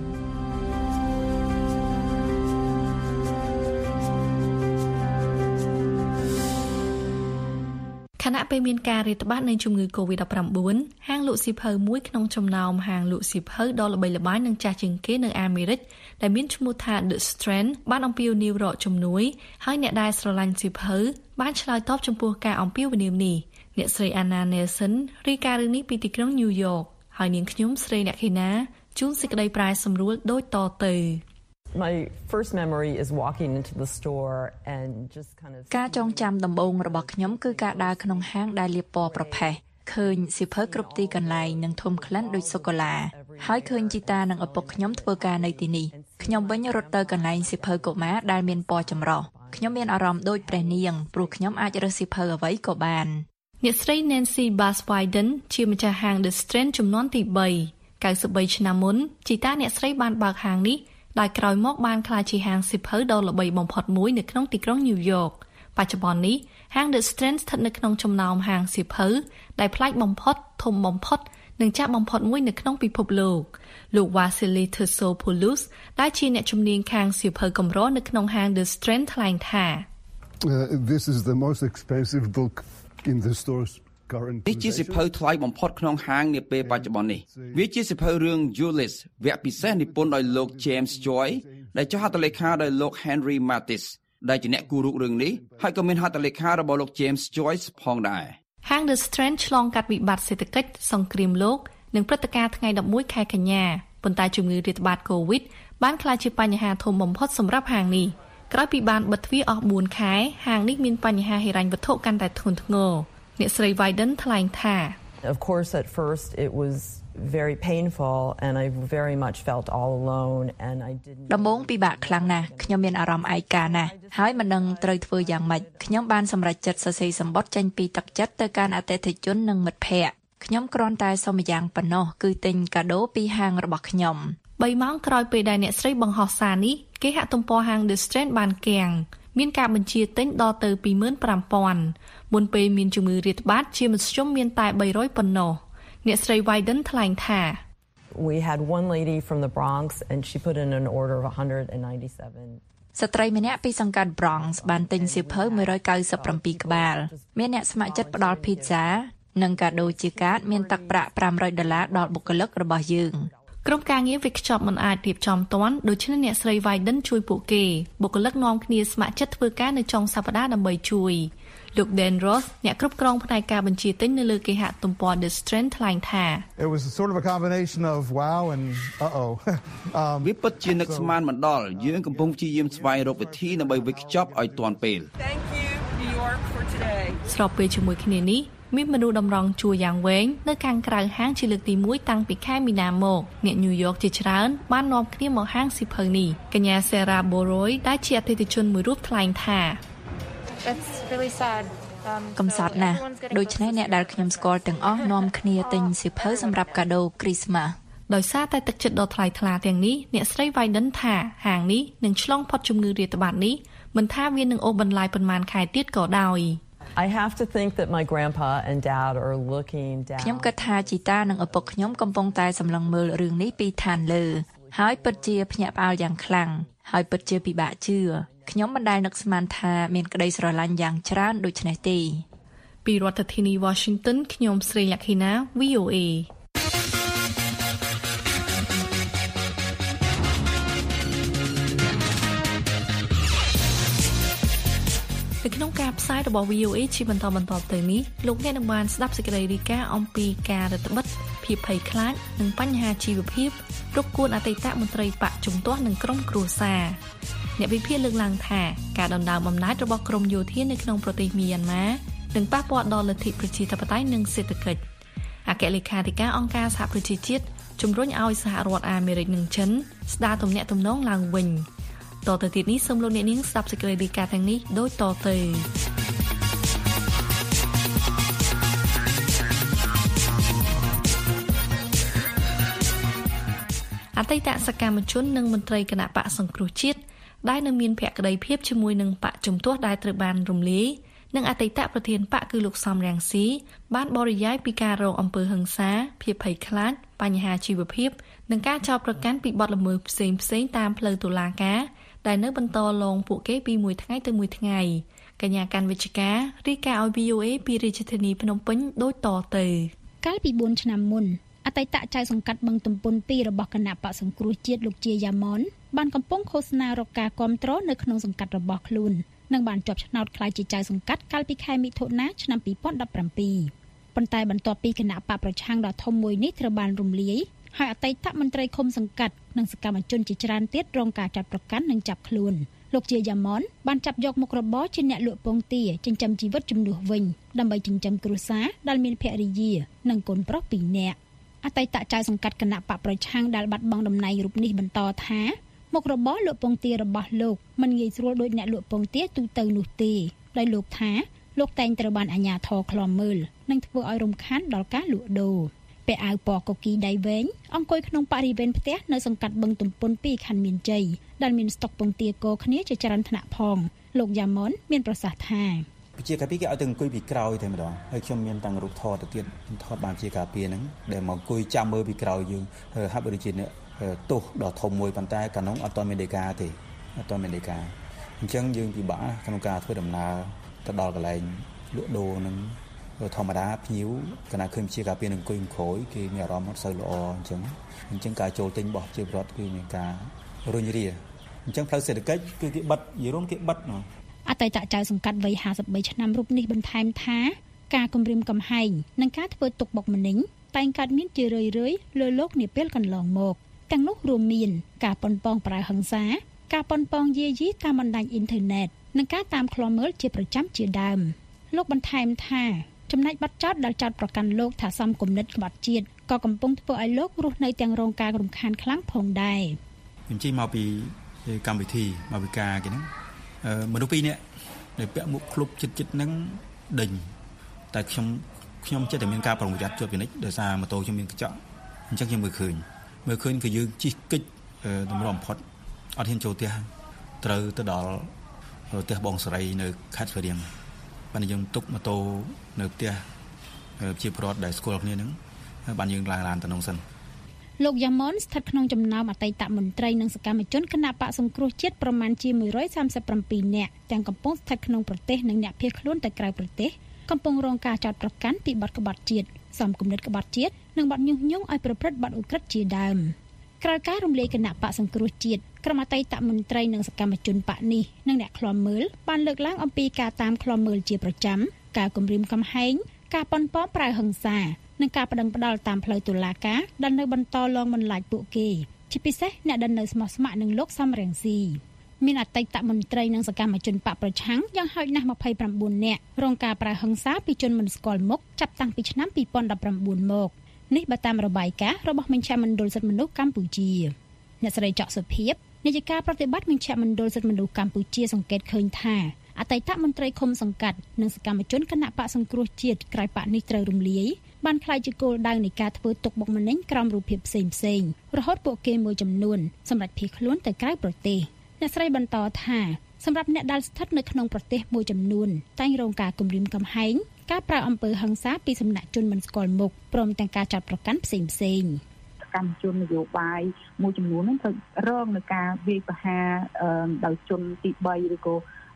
ខណៈពេលមានការរាតត្បាតនៃជំងឺ កូវីដ -ដិបเก้า ហាងលក់សៀវភៅមួយក្នុងចំណោមហាងលក់សៀវភៅដ៏ល្បីល្បាញនិងចាស់ជាងគេនៅអាមេរិកដែលមានឈ្មោះថា The Strand បានអំពាវនាវរកជំនួយហើយអ្នកដែលស្រឡាញ់សៀវភៅបានឆ្លើយតបចំពោះការអំពាវនាវនេះអ្នកស្រី Anna Nelson រាយការណ៍រឿងនេះពីទីក្រុង New York ហើយនាងខ្ញុំស្រីអ្នកខេណាជួនសេចក្តីប្រែសម្រួលដូចតទៅ My first memory is walking into the store and just kind of ការចងចាំដំបូងរបស់ខ្ញុំគឺការដើរក្នុងហាងដែលលាបពណ៌ប្រផេះឃើញសៀវភៅគ្រប់ទីកន្លែងនិងធំក្លិនដូចសូកូឡាហើយឃើញជីតានិងឪពុកខ្ញុំធ្វើការនៅទីនេះខ្ញុំវិញរត់ទៅកន្លែងសៀវភៅកុមារដែលមានពណ៌ចម្រុះខ្ញុំមានអារម្មណ៍ដូចព្រះនាងព្រោះខ្ញុំអាចរើសសៀវភៅអ្វីក៏បានអ្នកស្រី Nancy Bass-Wyden ជាម្ចាស់ហាង The Strand ចំនួនទី3 เก้าสิบสามឆ្នាំមុនជីតាអ្នកស្រីបានបើកហាងនេះដែលក្រោយមកបានក្លាយជាហាងសៀវភៅដ៏ល្បីបំផុតមួយនៅក្នុងទីក្រុង New York បច្ចុប្បន្ននេះហាង The Strand ស្ថិតនៅក្នុងចំណោមហាងសៀវភៅដែលប្លែកបំផុតធំបំផុតនិងចាស់បំផុតមួយនៅក្នុងពិភពលោកលោក Vasily Tersopoulos ដែលជាអ្នកជំនាញខាងសៀវភៅកម្រនៅក្នុងហាង The Strand ថ្លែងថា This is the most expensive book in the stores នេះជាសៀវភៅថ្លៃបំផុតក្នុងហាងនាពេលបច្ចុប្បន្ននេះវាជាសៀវភៅរឿង Ulysses វគ្គពិសេសនិពន្ធដោយលោក James Joyce ដែលចុះហត្ថលេខាដោយលោក Henry Matisse ដែលជាអ្នកគូររូបរឿងនេះហើយក៏មានហត្ថលេខារបស់លោក James Joyce ផងដែរហាង The Strand ឆ្លងកាត់វិបត្តិសេដ្ឋកិច្ចសង្គ្រាមលោកនិងព្រឹត្តិការណ៍ថ្ងៃដប់មួយខែកញ្ញាប៉ុន្តែជំងឺរាតត្បាត COVID បានក្លាយជាបញ្ហាធំបំផុតសម្រាប់ហាងនេះក្រោយពីបានបិទទ្វារអស់បួនខែហាងនេះមានបញ្ហាហិរញ្ញវត្ថុកាន់តែធ្ងន់ធ្ងរអ្នកស្រី Wyden ថ្លែងថា Of course at first it was very painful and I very much felt all alone and I didn't ដំបូងពិបាកខ្លាំងណាស់ខ្ញុំមានអារម្មណ៍ឯកាណាស់ហើយមិនដឹងត្រូវធ្វើយ៉ាងម៉េចខ្ញុំបានសម្រេចចិត្តសរសេរសម្បត្តិចេញពីទឹកចិត្តទៅកាន់អតិថិជននិងមិត្តភ័ក្តិខ្ញុំគ្រាន់តែសុំយ៉ាងប៉ុណ្ណោះគឺទិញកាដូពីហាងរបស់ខ្ញុំ3ម៉ោងក្រោយពេលដែលអ្នកស្រីបង្ហោះសារនេះគេហទំព័រហាង The Strand បានគាំងមានការបញ្ជាទិញដល់ទៅ ពីរម៉ឺនប្រាំពាន់ មុនពេលមានជំងឺរាតត្បាតជាមធ្យមមានតែ បីរយ ប៉ុណ្ណោះអ្នកស្រី Wyden ថ្លែងថា We had one lady from the Bronx and she put in an order of one hundred ninety-seven ស្ត្រីម្នាក់ពីសង្កាត់ Bronx បានទិញសៀវភៅមួយរយเก้าสิบเจ็ดក្បាលមានអ្នកស្ម័គ្រចិត្តផ្ដល់ pizza និងកាដូជាកាតមានទឹកប្រាក់five hundredដុល្លារដល់បុគ្គលិករបស់យើងក្រុមការងារវិកខ្ចប់មិនអាចរៀបចំទាន់ដូច្នេះអ្នកស្រី Wyden ជួយពួកគេបុគ្គលិកនាំគ្នាស្ម័គ្រចិត្តធ្វើការនៅចុងសប្តាហ៍ដើម្បីជួយលោក Dan Ross អ្នកគ្រប់គ្រងផ្នែកការបញ្ជាទិញនៅលើគេហទំព័រ The Strand ថ្លែងថា It was sort of a combination of wow and uh-oh វាពិតជានឹកស្មានមិនដល់យើងកំពុងព្យាយាមស្វែងរកវិធីដើម្បីវិកខ្ចប់ឲ្យទាន់ពេល Thank you New York for today ស្របពេលជាមួយគ្នានេះមានមនុស្សតម្រង់ជួរយ៉ាងវែងនៅខាងក្រៅហាងជាលើកទីមួយតាំងពីខែមីនាមកអ្នក New York ជាច្រើនបាននាំគ្នាមកហាងសៀវភៅនេះកញ្ញា Sarah Boroy ដែលជាអតិថិជនមួយរូបថ្លែងថា It's really sad កំសត់ណាស់ដូច្នេះអ្នកដែលខ្ញុំស្គាល់ទាំងអស់នាំគ្នាទិញសៀវភៅសម្រាប់កាដូគ្រីស្មាស់ដោយសារតែទឹកចិត្តដ៏ថ្លៃថ្លាទាំងនេះអ្នកស្រី Wyden ថាហាងនេះនឹងឆ្លងផុតជំងឺរាតត្បាតនេះមិនថាវានឹងអូសបន្លាយប៉ុន្មានខែទៀតក៏ដោយ I have to think that my grandpa and dad are looking down ខ្ញុំគិតថាជីតានិងឪពុកខ្ញុំកំពុងតែសម្លឹងមើលរឿងនេះពីឋានលើហើយពិតជាភ្ញាក់ផ្អើលយ៉ាងខ្លាំងហើយពិតជាពិបាកជឿខ្ញុំមិនដែលនឹកស្មានថាមានក្តីស្រឡាញ់យ៉ាងច្រើនដូចនេះទេពីរដ្ឋធានី Washington ខ្ញុំស្រីលក្ខិណា V O A នៅក្នុងការផ្សាយរបស់ វី អូ เอ ជាបន្តបន្តទៅនេះលោកអ្នកនឹងបានស្ដាប់សេចក្តីរាយការណ៍អំពីការរឹតបន្តឹងភាពភ័យខ្លាចនិងបញ្ហាជីវភាពរកគួនអតីតមន្ត្រីបកជំទាស់និងក្រុមគ្រួសារអ្នកវិភាគលើកឡើងថាការដណ្ដើមអំណាចរបស់ក្រុមយោធានៅក្នុងប្រទេសមីយ៉ាន់ម៉ានឹងប៉ះពាល់ដល់លទ្ធិប្រជាធិបតេយ្យនិងសេដ្ឋកិច្ចអគ្គលេខាធិការអង្គការសហប្រជាជាតិជំរុញឲ្យសហរដ្ឋអាមេរិកនិងចិនស្ដារទំនាក់ទំនងឡើងវិញតទៅទៀតនេះសូមលោកអ្នកនាងស្ដាប់សេចក្តីរាយការណ៍ទាំងនេះដូចតទៅអតីតសកម្មជននិងមន្ត្រីគណៈបកសង្គ្រោះជាតិដែលនៅមានភក្តីភាពជាមួយនឹងបកជំទាស់ដែលត្រូវបានរំលាយនិងអតីតប្រធានបកគឺលោកសំរងស៊ីបានបរិយាយពីការរងអំពើហិង្សាភាពភ័យខ្លាចបញ្ហាជីវភាពនិងការចោទប្រកាន់ពីបទល្មើសផ្សេងផ្សេងតាមផ្លូវតុលាការដែលនៅបន្តឡងពួកគេពីមួយថ្ងៃទៅមួយថ្ងៃកញ្ញាកាន់វិជ្ជការរាយការណ៍ឲ្យ វី អូ เอ ពីរាជធានីភ្នំពេញដូចតទៅកាលពីបួនឆ្នាំមុនអតីតចៅសង្កាត់បឹងទំពុនពីររបស់គណៈបកសង្គ្រោះជាតិលោកជាយ៉ាម៉ុនបានកំពុងឃោសនារកការគាំទ្រនៅក្នុងសង្កាត់របស់ខ្លួននិងបានជាប់ឆ្នោតក្លាយជាចៅសង្កាត់កាលពីខែមិថុនាឆ្នាំពីរពាន់ដប់ប្រាំពីរប៉ុន្តែបន្ទាប់ពីគណៈបកប្រឆាំងដ៏ធំមួយនេះត្រូវបានរំលាយហើយអតីតមន្ត្រីឃុំសង្កាត់និងសកម្មជនជាច្រើនទៀតរងការចាប់ប្រកាន់និងចាប់ខ្លួនលោកជាយ៉ាម៉ុនបានចាប់យកមុខរបរជាអ្នកលក់ពងទាចិញ្ចឹមជីវិតជំនួសវិញដើម្បីចិញ្ចឹមគ្រួសារដែលមានភរិយានិងកូនប្រុសពីរនាក់អតីតចៅសង្កាត់គណៈបកប្រឆាំងដែលបាត់បង់តំណែងរូបនេះបន្តថាមុខរបរលក់ពងទារបស់លោកមិនងាយស្រួលដូចអ្នកលក់ពងទាទូទៅនោះទេដោយលោកថាលោកតែងត្រូវបានអាជ្ញាធរឃ្លាំមើលនិងធ្វើឲ្យរំខានដល់ការលក់ដូរពាក់អាវពណ៌កូគីដៃវែងអង្គុយក្នុងបរិវេណផ្ទះនៅសង្កាត់បឹងទំពុនពីរខណ្ឌមានជ័យដែលមានស្តុកពងទាកោគ្នាជាច្រើនថ្នាក់ផងលោកយ៉ាម៉ុនមានប្រសាសន៍ថាជាកាពីគេឲ្យទៅអង្គុយពីក្រោយតែម្ដងហើយខ្ញុំមានតាំងរូបថតទៅទៀតថតបានជាកាពីហ្នឹងដែលមកអង្គុយចាំមើលពីក្រោយយើងហាក់ដូចជាទោសដ៏ធំមួយប៉ុន្តែកាលនោះអត់ទាន់មានដីកាទេអត់ទាន់មានដីកាអញ្ចឹងយើងពិបាកក្នុងការធ្វើដំណើរទៅដល់កន្លែងលក់ដូរនឹងធម្មតាភ្ញៀវកណាឃើញជាកាពីនឹងអង្គុយក្រោយគេមានអារម្មណ៍អត់សូវល្អអញ្ចឹងអញ្ចឹងការចូលទិញរបស់ជារដ្ឋគឺមានការរុញរាអញ្ចឹងផ្លូវសេដ្ឋកិច្ចគឺគេបិទយល់រំគេបិទអតីតចៅសង្កាត់វ័យហាសិបបីឆ្នាំរូបនេះបន្ថែមថាការគំរាមកំហែងនិងការធ្វើទុកបុកម្នេញតែងកើតមានជារឿយៗលើលោកនាពេលកន្លងមកទាំងនោះរួមមានការប៉ុនប៉ងប្រើហិង្សាការប៉ុនប៉ងយាយីតាមបណ្ដាញអ៊ីនធឺណិតនិងការតាមឃ្លាំមើលជាប្រចាំជាដើមលោកបន្ថែមថាចំណែកបាត់ចោតដែលចោតប្រកាន់លោកថាសំគំនិតក្បត់ជាតិក៏កំពុងធ្វើឲ្យលោករស់នៅទាំងរងការរំខានខ្លាំងផងដែរខ្ញុំជិះមកពីកម្មវិធីមកពីការគេហ្នឹងមនុស្សពីរនាក់ដែលពាក់មួកឃ្លុបចិត្តចិត្តហ្នឹងដេញតែខ្ញុំខ្ញុំចិត្តតែមានការប្រុងប្រយ័ត្នជាប់ពីនិចដោយសារម៉ូតូខ្ញុំមានកញ្ចក់អញ្ចឹងខ្ញុំមើលឃើញមើលឃើញគឺយើងជិះកិច្ចតម្រុំបំផុតអត់ហ៊ានចូលផ្ទះត្រូវទៅដល់ផ្ទះបងសេរីនៅខេត្តស្វាយរៀងបានយើងទុកម៉ូតូនៅផ្ទះជាប្រវត្តិដែលស្គាល់គ្នាហ្នឹងបានយើងឡើងឡានទៅក្នុងសិនលោកយ៉ាម៉ុនស្ថិតក្នុងចំណោមអតីតមន្ត្រីនិងសកម្មជនគណៈបកសង្គ្រោះជាតិប្រមាណជាមួយមួយរយសាមសិបប្រាំពីរនាក់ទាំងកំពុងស្ថិតក្នុងប្រទេសនិងអ្នកភៀសខ្លួនទៅក្រៅប្រទេសកំពុងរងការចោទប្រកាន់ពីបទក្បត់ជាតិសំគំនិតក្បត់ជាតិនិងបទញុះញង់ឲ្យប្រព្រឹត្តបទឧក្រិដ្ឋជាដើមក្រោយការរំលាយគណៈបកសង្គ្រោះជាតិក្រុមអតីតមន្ត្រីនិងសកម្មជនបកនេះនិងអ្នកឃ្លាំមើលបានលើកឡើងអំពីការតាមឃ្លាំមើលជាប្រចាំការគំរាមកំហែងការប៉ុនប៉ងប្រើហិង្សានិងការប្តឹងផ្តល់តាមផ្លូវតុលាការដែលនៅបន្តលងបន្លាចពួកគេជាពិសេសអ្នកដែលនៅស្មោះស្ម័គ្រនឹងលោកសំរងស៊ីមានអតីតមន្ត្រីនិងសកម្មជនបកប្រឆាំងយ៉ាងហោចណាស់ម្ភៃប្រាំបួននាក់រងការប្រើហិង្សាពីជនមិនស្គាល់មុខចាប់តាំងពីឆ្នាំពីរពាន់ដប់ប្រាំបួនមកនេះបើតាមរបាយការណ៍របស់មជ្ឈមណ្ឌលសិទ្ធិមនុស្សកម្ពុជាអ្នកស្រីច័កសុភាពនាយិកាប្រតិបត្តិមជ្ឈមណ្ឌលសិទ្ធិមនុស្សកម្ពុជាសង្កេតឃើញថាអតីតមន្ត្រីឃុំសង្កាត់និងសកម្មជនគណៈបកសង្គ្រោះជាតិក្រោយបកនេះត្រូវរំលាយបានក្លាយជាគោលដៅនៃការធ្វើទុកបុកម្នេញក្រោមរូបភាពផ្សេងផ្សេងរហូតពួកគេមួយចំនួនសម្រាប់ភៀសខ្លួនទៅក្រៅប្រទេសអ្នកស្រីបន្តថាសម្រាប់អ្នកដែលស្ថិតនៅក្នុងប្រទេសមួយចំនួនតែងរងការគំរាមកំហែងការប្រើអំពើហិង្សាពីសំណាក់ជនមិនស្គាល់មុខព្រមទាំងការចោទប្រកាន់ផ្សេងផ្សេងកម្មជននយោបាយមួយចំនួនហ្នឹងត្រូវរងនឹងការវាយប្រហារដោយជនទីបីឬក៏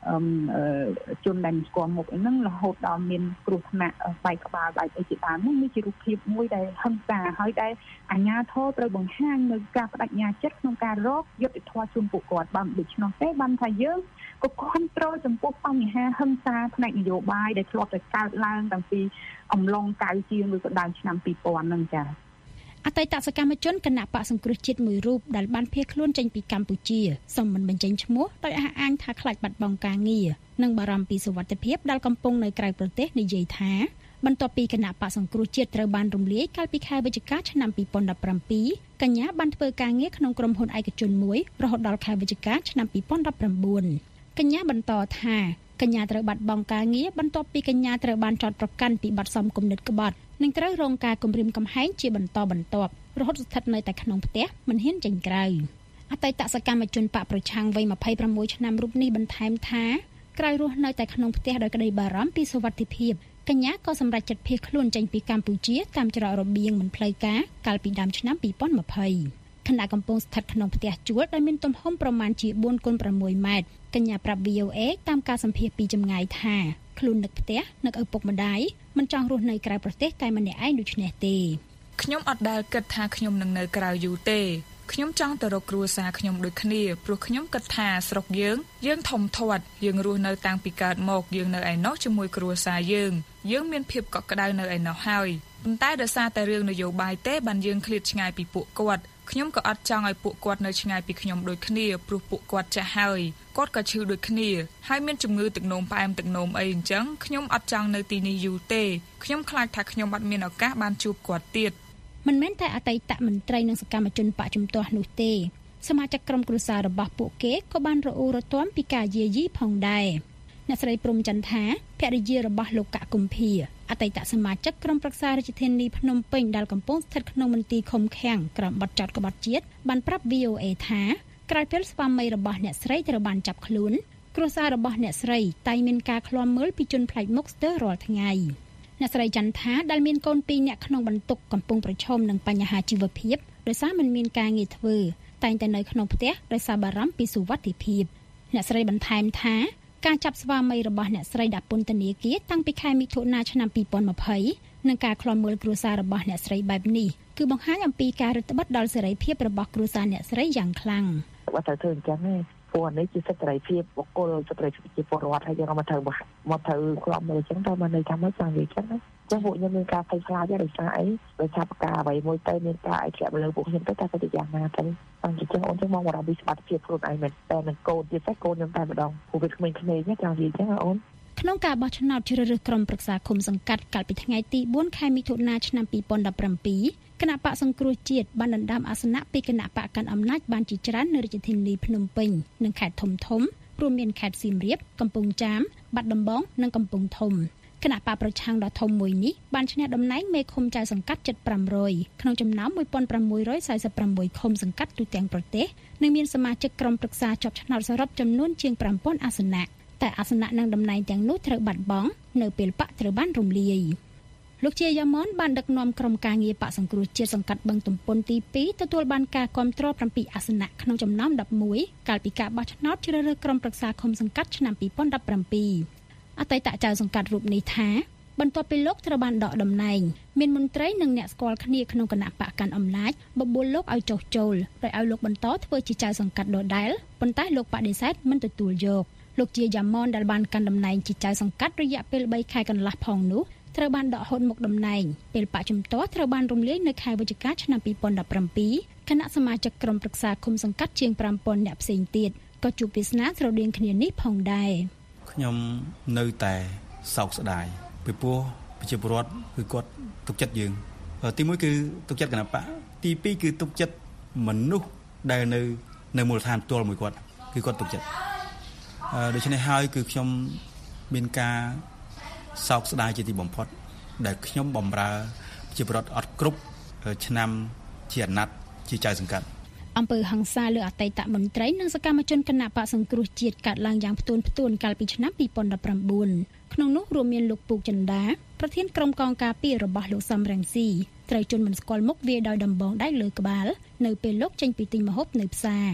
ជនដែលស្គាល់មុខហ្នឹងរហូតដល់មានគ្រោះថ្នាក់បែកក្បាលបែកអីជាដើមនេះជារូបភាពមួយដែលហិង្សាហើយដែលអាជ្ញាធរត្រូវបង្ហាញនៅការបដិញ្ញាចិត្តក្នុងការរកយុត្តិធម៌ជូនពួកគាត់បើមិនដូច្នោះទេបានថាយើងក៏គ្រប់គ្រងចំពោះបញ្ហាហិង្សាផ្នែកនយោបាយដែលធ្លាប់តែកើតឡើងតាំងពីអំឡុងកៅជាងឬក៏ដើមឆ្នាំពីរពាន់ហ្នឹងចា៎អតីតសកម្មជនគណៈបកសង្គ្រោះជាតិមួយរូបដែលបានភៀសខ្លួនចេញពីកម្ពុជាសូមមិនបញ្ចេញឈ្មោះដោយអះអាងថាខ្លាចបាត់បង់ការងារនិងបារម្ភពីសុវត្ថិភាពដែលកំពុងនៅក្រៅប្រទេសនិយាយថាបន្ទាប់ពីគណៈបកសង្គ្រោះជាតិត្រូវបានរំលាយកាលពីខែវិច្ឆិកាឆ្នាំពីរពាន់ដប់ប្រាំពីរកញ្ញាបានធ្វើការងារក្នុងក្រុមហ៊ុនឯកជនមួយរហូតដល់ខែវិច្ឆិកាឆ្នាំពីរពាន់ដប់ប្រាំបួនកញ្ញាបន្តថាកញ្ញាត្រូវបាត់បង់ការងារបន្ទាប់ពីកញ្ញាត្រូវបានចោទប្រកាន់ពីបទសំគំនិតក្បត់និងត្រូវរងការគំរាមកំហែងជាបន្តបន្ទាប់រហូតស្ថិតនៅតែក្នុងផ្ទះមិនហ៊ានចេញក្រៅអតីតសកម្មជនបកប្រឆាំងវ័យម្ភៃប្រាំមួយឆ្នាំរូបនេះបន្ថែមថាក្រៅរស់នៅតែក្នុងផ្ទះដោយក្តីបារម្ភពីសុវត្ថិភាពកញ្ញាក៏សម្រេចចិត្តភៀសខ្លួនចេញពីកម្ពុជាតាមច្រករបៀងមិនផ្លូវការកាលពីដើមឆ្នាំពីរពាន់ម្ភៃខណៈកំពុងស្ថិតក្នុងផ្ទះជួលដែលមានទំហំប្រមាណជាបួនគុណប្រាំមួយម៉ែត្រកញ្ញាប្រាប់ វី អូ អេ តាមការសម្ភាសន៍ពីចម្ងាយថាខ្លួននឹកផ្ទះនឹកឪពុកម្ដាយមិនចង់រស់នៅក្រៅប្រទេសតែម្នាក់ឯងដូច្នេះទេខ្ញុំអត់ដែលគិតថាខ្ញុំនឹងនៅក្រៅយូរទេខ្ញុំចង់ទៅរកគ្រួសារខ្ញុំដូចគ្នាព្រោះខ្ញុំគិតថាស្រុកយើងយើងធំធាត់យើងរស់នៅតាំងពីកើតមកយើងនៅឯណោះជាមួយគ្រួសារយើងយើងមានភាពកក់ក្ដៅនៅឯណោះហើយប៉ុន្តែដោយសារតែរឿងនយោបាយទេបានយើងឃ្លាតឆ្ងាយពីពួកគាត់ខ្ញុំក៏អត់ចង់ឲ្យពួកគាត់នៅឆ្ងាយពីខ្ញុំដូចគ្នាព្រោះពួកគាត់ចាស់ហើយគាត់ក៏ឈឺដូចគ្នាហើយមានជំងឺទឹកនោមផ្អែមទឹកនោមអីអញ្ចឹងខ្ញុំអត់ចង់នៅទីនេះយូរទេខ្ញុំខ្លាចថាខ្ញុំអត់មានឱកាសបានជួបគាត់ទៀតមិនមែនតែអតីតមន្ត្រីនិងសកម្មជនបកជំទាស់នោះទេសមាជិកក្រុមគ្រួសាររបស់ពួកគេក៏បានរអ៊ូរទាំពីការយាយីផងដែរអ្នកស្រីព្រំចន្ទថាភរិយារបស់លោកកកុម្ភាអតីតសមាជិកក្រុមប្រឹក្សារាជធានីភ្នំពេញដែលកំពុងស្ថិតក្នុងមន្ទីរឃុំឃាំងក្រោមបទចោទក្បត់ជាតិបានប្រាប់ វី អូ អេ ថាក្រោយពេលស្វាមីរបស់អ្នកស្រីត្រូវបានចាប់ខ្លួនគ្រួសាររបស់អ្នកស្រីតែងមានការឃ្លាំមើលពីជនប្លែកមុខស្ទើររាល់ថ្ងៃអ្នកស្រីចន្ទថាដែលមានកូនពីរនាក់ក្នុងបន្ទុកកំពុងប្រឈមនឹងបញ្ហាជីវភាពដោយសារមិនមានការងារធ្វើតែងតែនៅក្នុងផ្ទះដោយសារបារម្ភពីសុវត្ថិភាពអ្នកស្រីបន្ថែមថាការចាប់ស្វាមីរបស់អ្នកស្រីដាក់ពន្ធនាគារតាំងពីខែមិថុនាឆ្នាំពីរពាន់ម្ភៃនិងការឃ្លាំមើលគ្រួសាររបស់អ្នកស្រីបែបនេះគឺបង្ហាញអំពីការរឹតបន្តឹងដល់សេរីភាពរបស់គ្រួសារអ្នកស្រីយ៉ាងខ្លាំងបើទៅធ្វើអញ្ចឹងទេព្រោះនេះជាសិទ្ធិសេរីភាពបុគ្គលសិទ្ធិសេរីភាពជាពលរដ្ឋហើយយើងមកធ្វើមកធ្វើគ្រាន់មើលអញ្ចឹងតើមកនៅចាំមកចង់និយាយអញ្ចឹងណាចឹងពួកខ្ញុំមានការភ័យខ្លាចដោយសារអីដោយសារប្រការអ្វីមួយទៅមានការអីធ្លាក់មកលើពួកខ្ញុំទៅតែទៅយ៉ាងណាទៅអញ្ចឹងអូនចឹងមករំពីសុខភាពខ្លួនឯងមែនតែនឹងកូនទៀតតែកូនខ្ញុំតែម្ដងព្រោះវាក្មេងៗណាចង់និយាយអញ្ចឹងអូនក្នុងការបោះឆ្នោតជ្រើសរើសក្រុមប្រឹក្សាឃុំសង្កាត់កាលពីថ្ងៃទីបួនខែមិថុនាឆ្នាំពីរពាន់ដប់ប្រាំពីរគណៈបកសង្គ្រោះជាតិបានដណ្ដើមអាសនៈពីគណៈបកកាន់អំណាចបានជាច្រើននៅរាជធានីភ្នំពេញនិងខេត្តធំធំរួមមានខេត្តសៀមរាបកំពង់ចាមបាត់ដំបងនិងកំពង់ធំគណៈបកប្រឆាំងដ៏ធំមួយនេះបានឈ្នះតំណែងមេឃុំចៅសង្កាត់ជិតប្រាំរយក្នុងចំណោមមួយពាន់ប្រាំមួយរយសែនសិបប្រាំមួយឃុំសង្កាត់ទូទាំងប្រទេសនិងមានសមាជិកក្រុមប្រឹក្សាជាប់ឆ្នោតសរុបចំនួនជាងប្រាំពាន់អាសនៈតែអាសនៈនិងតំណែងទាំងនោះត្រូវបាត់បង់នៅពេលបកត្រូវបានរំលាយលោកជាយ៉ាម៉ុនបានដឹកនាំក្រុមការងារបកសង្គ្រោះជាតិសង្កាត់បឹងទំពុនទីពីរទទួលបានការគាំទ្រប្រាំពីរអាសនៈក្នុងចំណោមដប់មួយកាលពីការបោះឆ្នោតជ្រើសរើសក្រុមប្រឹក្សាឃុំសង្កាត់ឆ្នាំពីរពាន់ដប់ប្រាំពីរអតីតចៅសង្កាត់រូបនេះថាបន្ទាប់ពីលោកត្រូវបានដកតំណែងមានមន្ត្រីនិងអ្នកស្គាល់គ្នាក្នុងគណៈបកកាន់អំណាចបបួលលោកឲ្យចុះចូលដោយឲ្យលោកបន្តធ្វើជាចៅសង្កាត់ដដែលប៉ុន្តែលោកបដិសេធមិនទទួលយកលោកជាយ៉ាម៉ុនដែលបានកាន់តំណែងជាចៅសង្កាត់រយៈពេលបីខែកន្លះផងនោះត្រូវបានដកហូតមុខតំណែងពេលបកជំទាស់ត្រូវបានរំលាយនៅខែវិច្ឆិកាឆ្នាំពីរពាន់ដប់ប្រាំពីរគណៈសមាជិកក្រុមប្រឹក្សាឃុំសង្កាត់ជាងប្រាំពាន់អ្នកផ្សេងទៀតក៏ជួបវាសនាស្រដៀងគ្នានេះផងដែរខ្ញុំនៅតែសោកស្ដាយពីព្រោះប្រជាពលរដ្ឋគឺគាត់ទុកចិត្តយើងទីមួយគឺទុកចិត្តគណៈបកទីពីរគឺទុកចិត្តមនុស្សដែលនៅនៅមូលដ្ឋានផ្ទាល់មួយគាត់គឺគាត់ទុកចិត្តដូច្នេះហើយគឺខ្ញុំមានការសោកស្ដាយជាទីបំផុតដែលខ្ញុំបម្រើប្រជាពលរដ្ឋអត់គ្រប់ឆ្នាំជាអាណត្តិជាចៅសង្កាត់អំពើហិង្សាលើអតីតមន្ត្រីនិងសកម្មជនគណៈបកសង្គ្រោះជាតិកើតឡើងយ៉ាងផ្ទួនផ្ទួនកាលពីឆ្នាំពីរពាន់ដប់ប្រាំបួនក្នុងនោះរួមមានលោកពូកចិន្តាប្រធានក្រុមកងការពាររបស់លោកសំរងស៊ីត្រូវជន់មិនស្គាល់មុខវាយដោយដំបងដៃលើក្បាលនៅពេលលោកចេញពីទិញម្ហូបនៅផ្សារ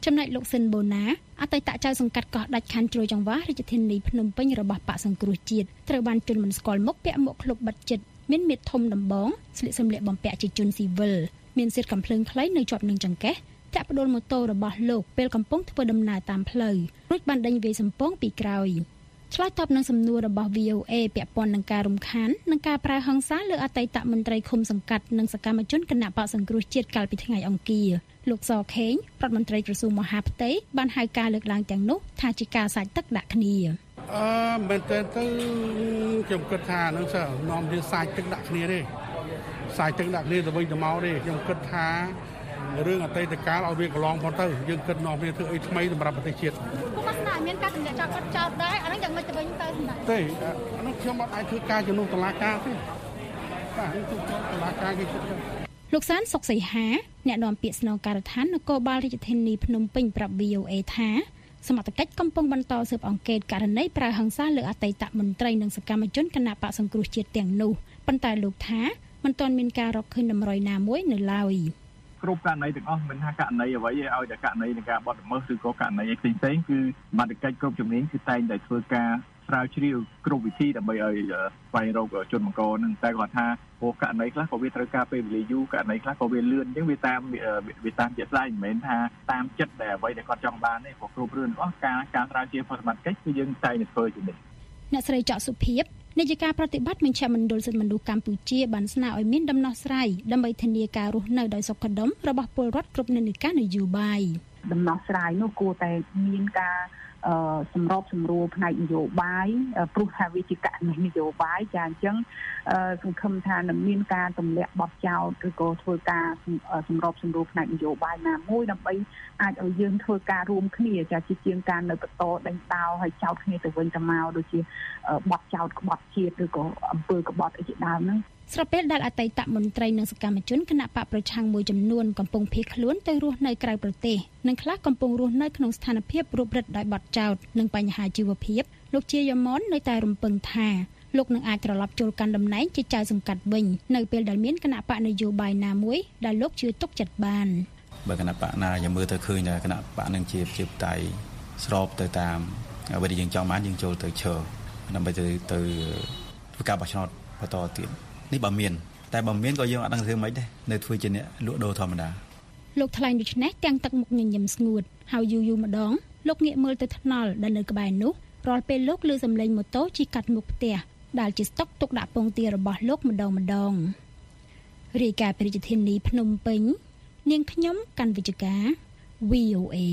ចំណែកលោកស៊ិនបូណាអតីតចៅសង្កាត់កោះដាច់ខណ្ឌជ្រោយចង្វាររាជធានីភ្នំពេញរបស់បកសង្គ្រោះជាតិត្រូវបានជនមិនស្គាល់មុខពាក់មួកឃ្លុបបិទជិតមានមាឌធំដំបងស្លៀកសម្លៀកបំពាក់ជាជនស៊ីវិលមានសៀតកំភ្លើងខ្លីនៅជាប់នឹងចង្កេះចាក់ផ្ដួលម៉ូតូរបស់លោកពេលកំពុងធ្វើដំណើរតាមផ្លូវរួចបានដេញវាយសំពងពីក្រោយឆ្លើយតបនឹងសំណួររបស់ វី អូ เอ ពាក់ព័ន្ធនឹងការរំខាននិងការប្រើហិង្សាលើអតីតមន្ត្រីឃុំសង្កាត់និងសកម្មជនគណៈបកសង្គ្រោះជាតិកាលពីថ្ងៃអង្គារលោកសខេងរដ្ឋមន្ត្រីក្រសួងមហាផ្ទៃបានហៅការលើកឡើងទាំងនោះថាជាការសាច់ទឹកដាក់គ្នាអឺមែនតើទៅខ្ញុំគិតថានឹងសើនាំវាសាច់ទឹកដាក់គ្នាទេសាច់ទឹកដាក់គ្នាទៅវិញទៅមកទេខ្ញុំគិតថារឿងអតីតកាលឲ្យវាកន្លងផុតទៅយើងគិតនាំគ្នាធ្វើអីថ្មីសម្រាប់ប្រទេសជាតិពួកគាត់ស្នើមានការទម្លាក់ចោលគាត់ចោលដែរអាហ្នឹងយ៉ាងម៉េចទៅវិញទៅសម្រាប់ទេអានោះខ្ញុំអត់អាចធ្វើការជំនួសតុលាការទេបាទនេះគឺតុលាការគេគិតទៅលោកសានសុកសីហាអ្នកនាំពាក្យស្នងការដ្ឋាននគរបាលរាជធានីភ្នំពេញប្រាប់ វី អូ เอ ថាសមត្ថកិច្ចកំពុងបន្តស៊ើបអង្កេតករណីប្រើហិង្សាលើអតីតមន្ត្រីនិងសកម្មជនគណៈបកសង្គ្រោះជាតិទាំងនោះប៉ុន្តែលោកថាមិនទាន់មានការរកឃើញតម្រុយណាមួយនៅឡើយគ្រប់ករណីទាំងអស់មិនថាករណីអ្វីឲ្យតែករណីនៃការបទល្មើសឬក៏ករណីផ្សេងៗគឺសមត្ថកិច្ចគ្រប់ជំនាញគឺតែងតែធ្វើការស្រាវជ្រាវគ្រប់វិធីដើម្បីឲ្យស្វែងរកជនបង្កហ្នឹងតែគាត់ថាព្រោះករណីខ្លះក៏វាត្រូវការពេលវេលាយូរករណីខ្លះក៏វាលឿនអញ្ចឹងវាតាមវាតាមជាក់ស្ដែងមិនមែនថាតាមចិត្តតែអ្វីដែលគាត់ចង់បានទេព្រោះគ្រប់រឿងទាំងអស់ការការស្រាវជ្រាវផលសមត្ថកិច្ចគឺយើងតែងតែធ្វើជានិច្ចអ្នកស្រីចောက်សុភីបនាយិកាប្រតិបត្តិមជ្ឈមណ្ឌលសិទ្ធិមនុស្សកម្ពុជាបានស្នើឲ្យមានដំណោះស្រាយដើម្បីធានាការរស់នៅដោយសុខដុមរបស់ពលរដ្ឋគ្រប់និន្នាការនយោបាយដំណោះស្រាយនោះគួរតែមានការសម្របសម្រួលផ្នែកនយោបាយព្រោះថាវាជាករណីនយោបាយចាអញ្ចឹងសង្ឃឹមថានឹងមានការទម្លាក់បទចោទឬក៏ធ្វើការសម្របសម្រួលផ្នែកនយោបាយណាមួយដើម្បីអាចឲ្យយើងធ្វើការរួមគ្នាចាជាជាងការនៅបន្តដេញដោលឲ្យចោទគ្នាទៅវិញទៅមកដូចជាបទចោទក្បត់ជាតិឬក៏អំពើក្បត់អីជាដើមហ្នឹងស្របពេលដែលអតីតមន្ត្រីនិងសកម្មជនគណៈបកប្រឆាំងមួយចំនួនកំពុងភៀសខ្លួនទៅរស់នៅក្រៅប្រទេសនិងខ្លះកំពុងរស់នៅក្នុងស្ថានភាពរុបរិតដោយបទចោទនិងបញ្ហាជីវភាពលោកជាយមននៅតែរំពឹងថាលោកនឹងអាចត្រឡប់ចូលកាន់តំណែងជាចៅសង្កាត់វិញនៅពេលដែលមានគណៈបកនយោបាយណាមួយដែលលោកជឿទុកចិត្តបានបើគណៈបកណាយើងមើលទៅឃើញថាគណៈបកនឹងជាជាបតៃស្របទៅតាមអ្វីដែលយើងចង់បានយើងចូលទៅឈរដើម្បីទៅទៅធ្វើការបោះឆ្នោតបន្តទៀតនេះបើមានតែបើមានក៏យើងអត់ដឹងធ្វើម៉េចដែរនៅធ្វើជាអ្នកលក់ដូរធម្មតាលោកថ្លែងដូច្នេះទាំងទឹកមុខញញឹមស្ងួតហើយយូរយូរម្ដងលោកងាកមើលទៅថ្នល់ដែលនៅក្បែរនោះរាល់ពេលលោកឮសំឡេងម៉ូតូជិះកាត់មុខផ្ទះដែលជាស្តុកទុកដាក់ពងទារបស់លោកម្ដងម្ដងរាយការណ៍ពីរាជធានីភ្នំពេញនាងខ្ញុំកាន់វិជ្ជការ វី អូ เอ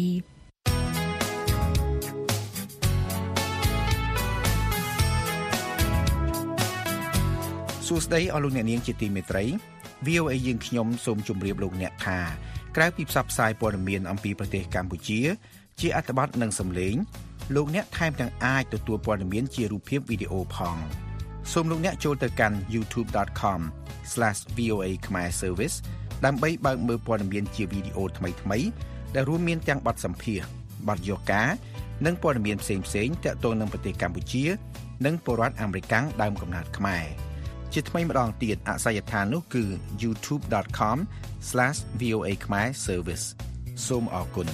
សួស្តីអស់លោកអ្នកនាងជាទីមេត្រី វី អូ เอ យើងខ្ញុំសូមជម្រាបលោកអ្នកថាក្រៅពីផ្សព្វផ្សាយព័ត៌មានអំពីប្រទេសកម្ពុជាជាអត្ថបទនិងសំឡេងលោកអ្នកថែមទាំងអាចទទួលព័ត៌មានជារូបភាពវីដេអូផងសូមលោកអ្នកចូលទៅកាន់ ยูทูบ ដត คอม ស្លេស វី អូ เอ ខ្មែរ Service ដើម្បីបើកមើលព័ត៌មានជាវីដេអូថ្មីៗដែលរួមមានទាំងបទសម្ភាសន៍បទយកការនិងព័ត៌មានផ្សេងៗទាក់ទងនឹងប្រទេសកម្ពុជានិងពលរដ្ឋអាមេរិកដើមកំណើតខ្មែរជាថ្មីម្ដងទៀតអាសយដ្ឋាននោះគឺ ยูทูบ ដត คอม ស្លេស វី អូ เอ ខ្មែរ Service សូមអរគុណ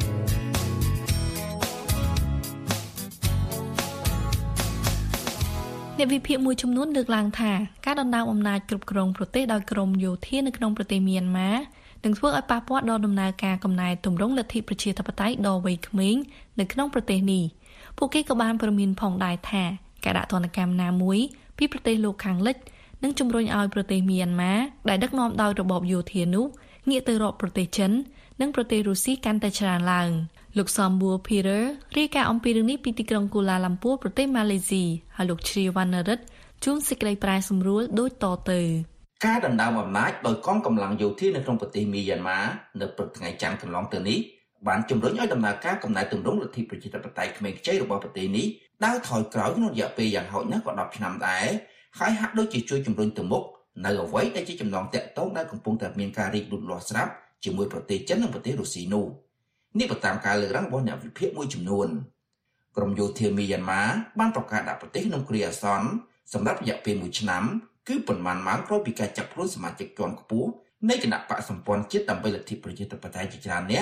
អ្នកវិភាគមួយចំនួនលើកឡើងថាការដណ្ដើមអំណាចគ្រប់គ្រងប្រទេសដោយក្រមយោធានៅក្នុងប្រទេសមីយ៉ាន់ម៉ានឹងធ្វើឲ្យប៉ះពាល់ដល់ដំណើរការកំណែទម្រង់លទ្ធិប្រជាធិបតេយ្យដ៏វែងក្មេងនៅក្នុងប្រទេសនេះពួកគេក៏បានព្រមានផងដែរថាការដាក់ទណ្ឌកម្មណាមួយពីប្រទេសលោកខាងលិចនឹងជំរុញឲ្យប្រទេសមីយ៉ាន់ម៉ាដែលដឹកនាំដោយរបបយោធានោះងាកទៅរកប្រទេសចិននិងប្រទេសរុស្ស៊ីកាន់តែច្រើនឡើងលោកសំបួរ Peter រាយការណ៍អំពីរឿងនេះពីទីក្រុងកូឡាឡាំពួរប្រទេសម៉ាឡេស៊ីហើយលោកជ្រាវណ្ណរិទ្ធជួនសេចក្តីប្រែសម្រួលដូចតទៅការដណ្ដើមអំណាចដោយកងកម្លាំងយោធានៅក្នុងប្រទេសមីយ៉ាន់ម៉ានៅព្រឹកថ្ងៃច័ន្ទកន្លងទៅនេះបានជំរុញឲ្យដំណើរការកំណែទម្រង់លទ្ធិប្រជាធិបតេយ្យក្មេងខ្ចីរបស់ប្រទេសនេះដើរថយក្រោយក្នុងរយៈពេលយ៉ាងហោចណាស់ក៏ដប់ឆ្នាំដែរហើយហាក់ដូចជាជួយជំរុញទៅមុខនៅអ្វីដែលជាចំណងតាក់ទងដែលកំពុងតែមានការរីកលូតលាស់ស្រាប់ជាមួយប្រទេសចិននិងប្រទេសរុស្ស៊ីនោះនេះបើតាមការលើកឡើងរបស់អ្នកវិភាគមួយចំនួនក្រមយោធាមីយ៉ាន់ម៉ាបានប្រកាសដាក់ប្រទេសក្នុងគ្រាអាសន្នសម្រាប់រយៈពេលមួយឆ្នាំគឺប៉ុន្មានម៉ោងក្រោយពីការចាប់ខ្លួនសមាជិកជាន់ខ្ពស់នៃគណៈបកសម្ព័ន្ធជាតិដើម្បីលទ្ធិប្រជាធិបតេយ្យជាច្រើនអ្នក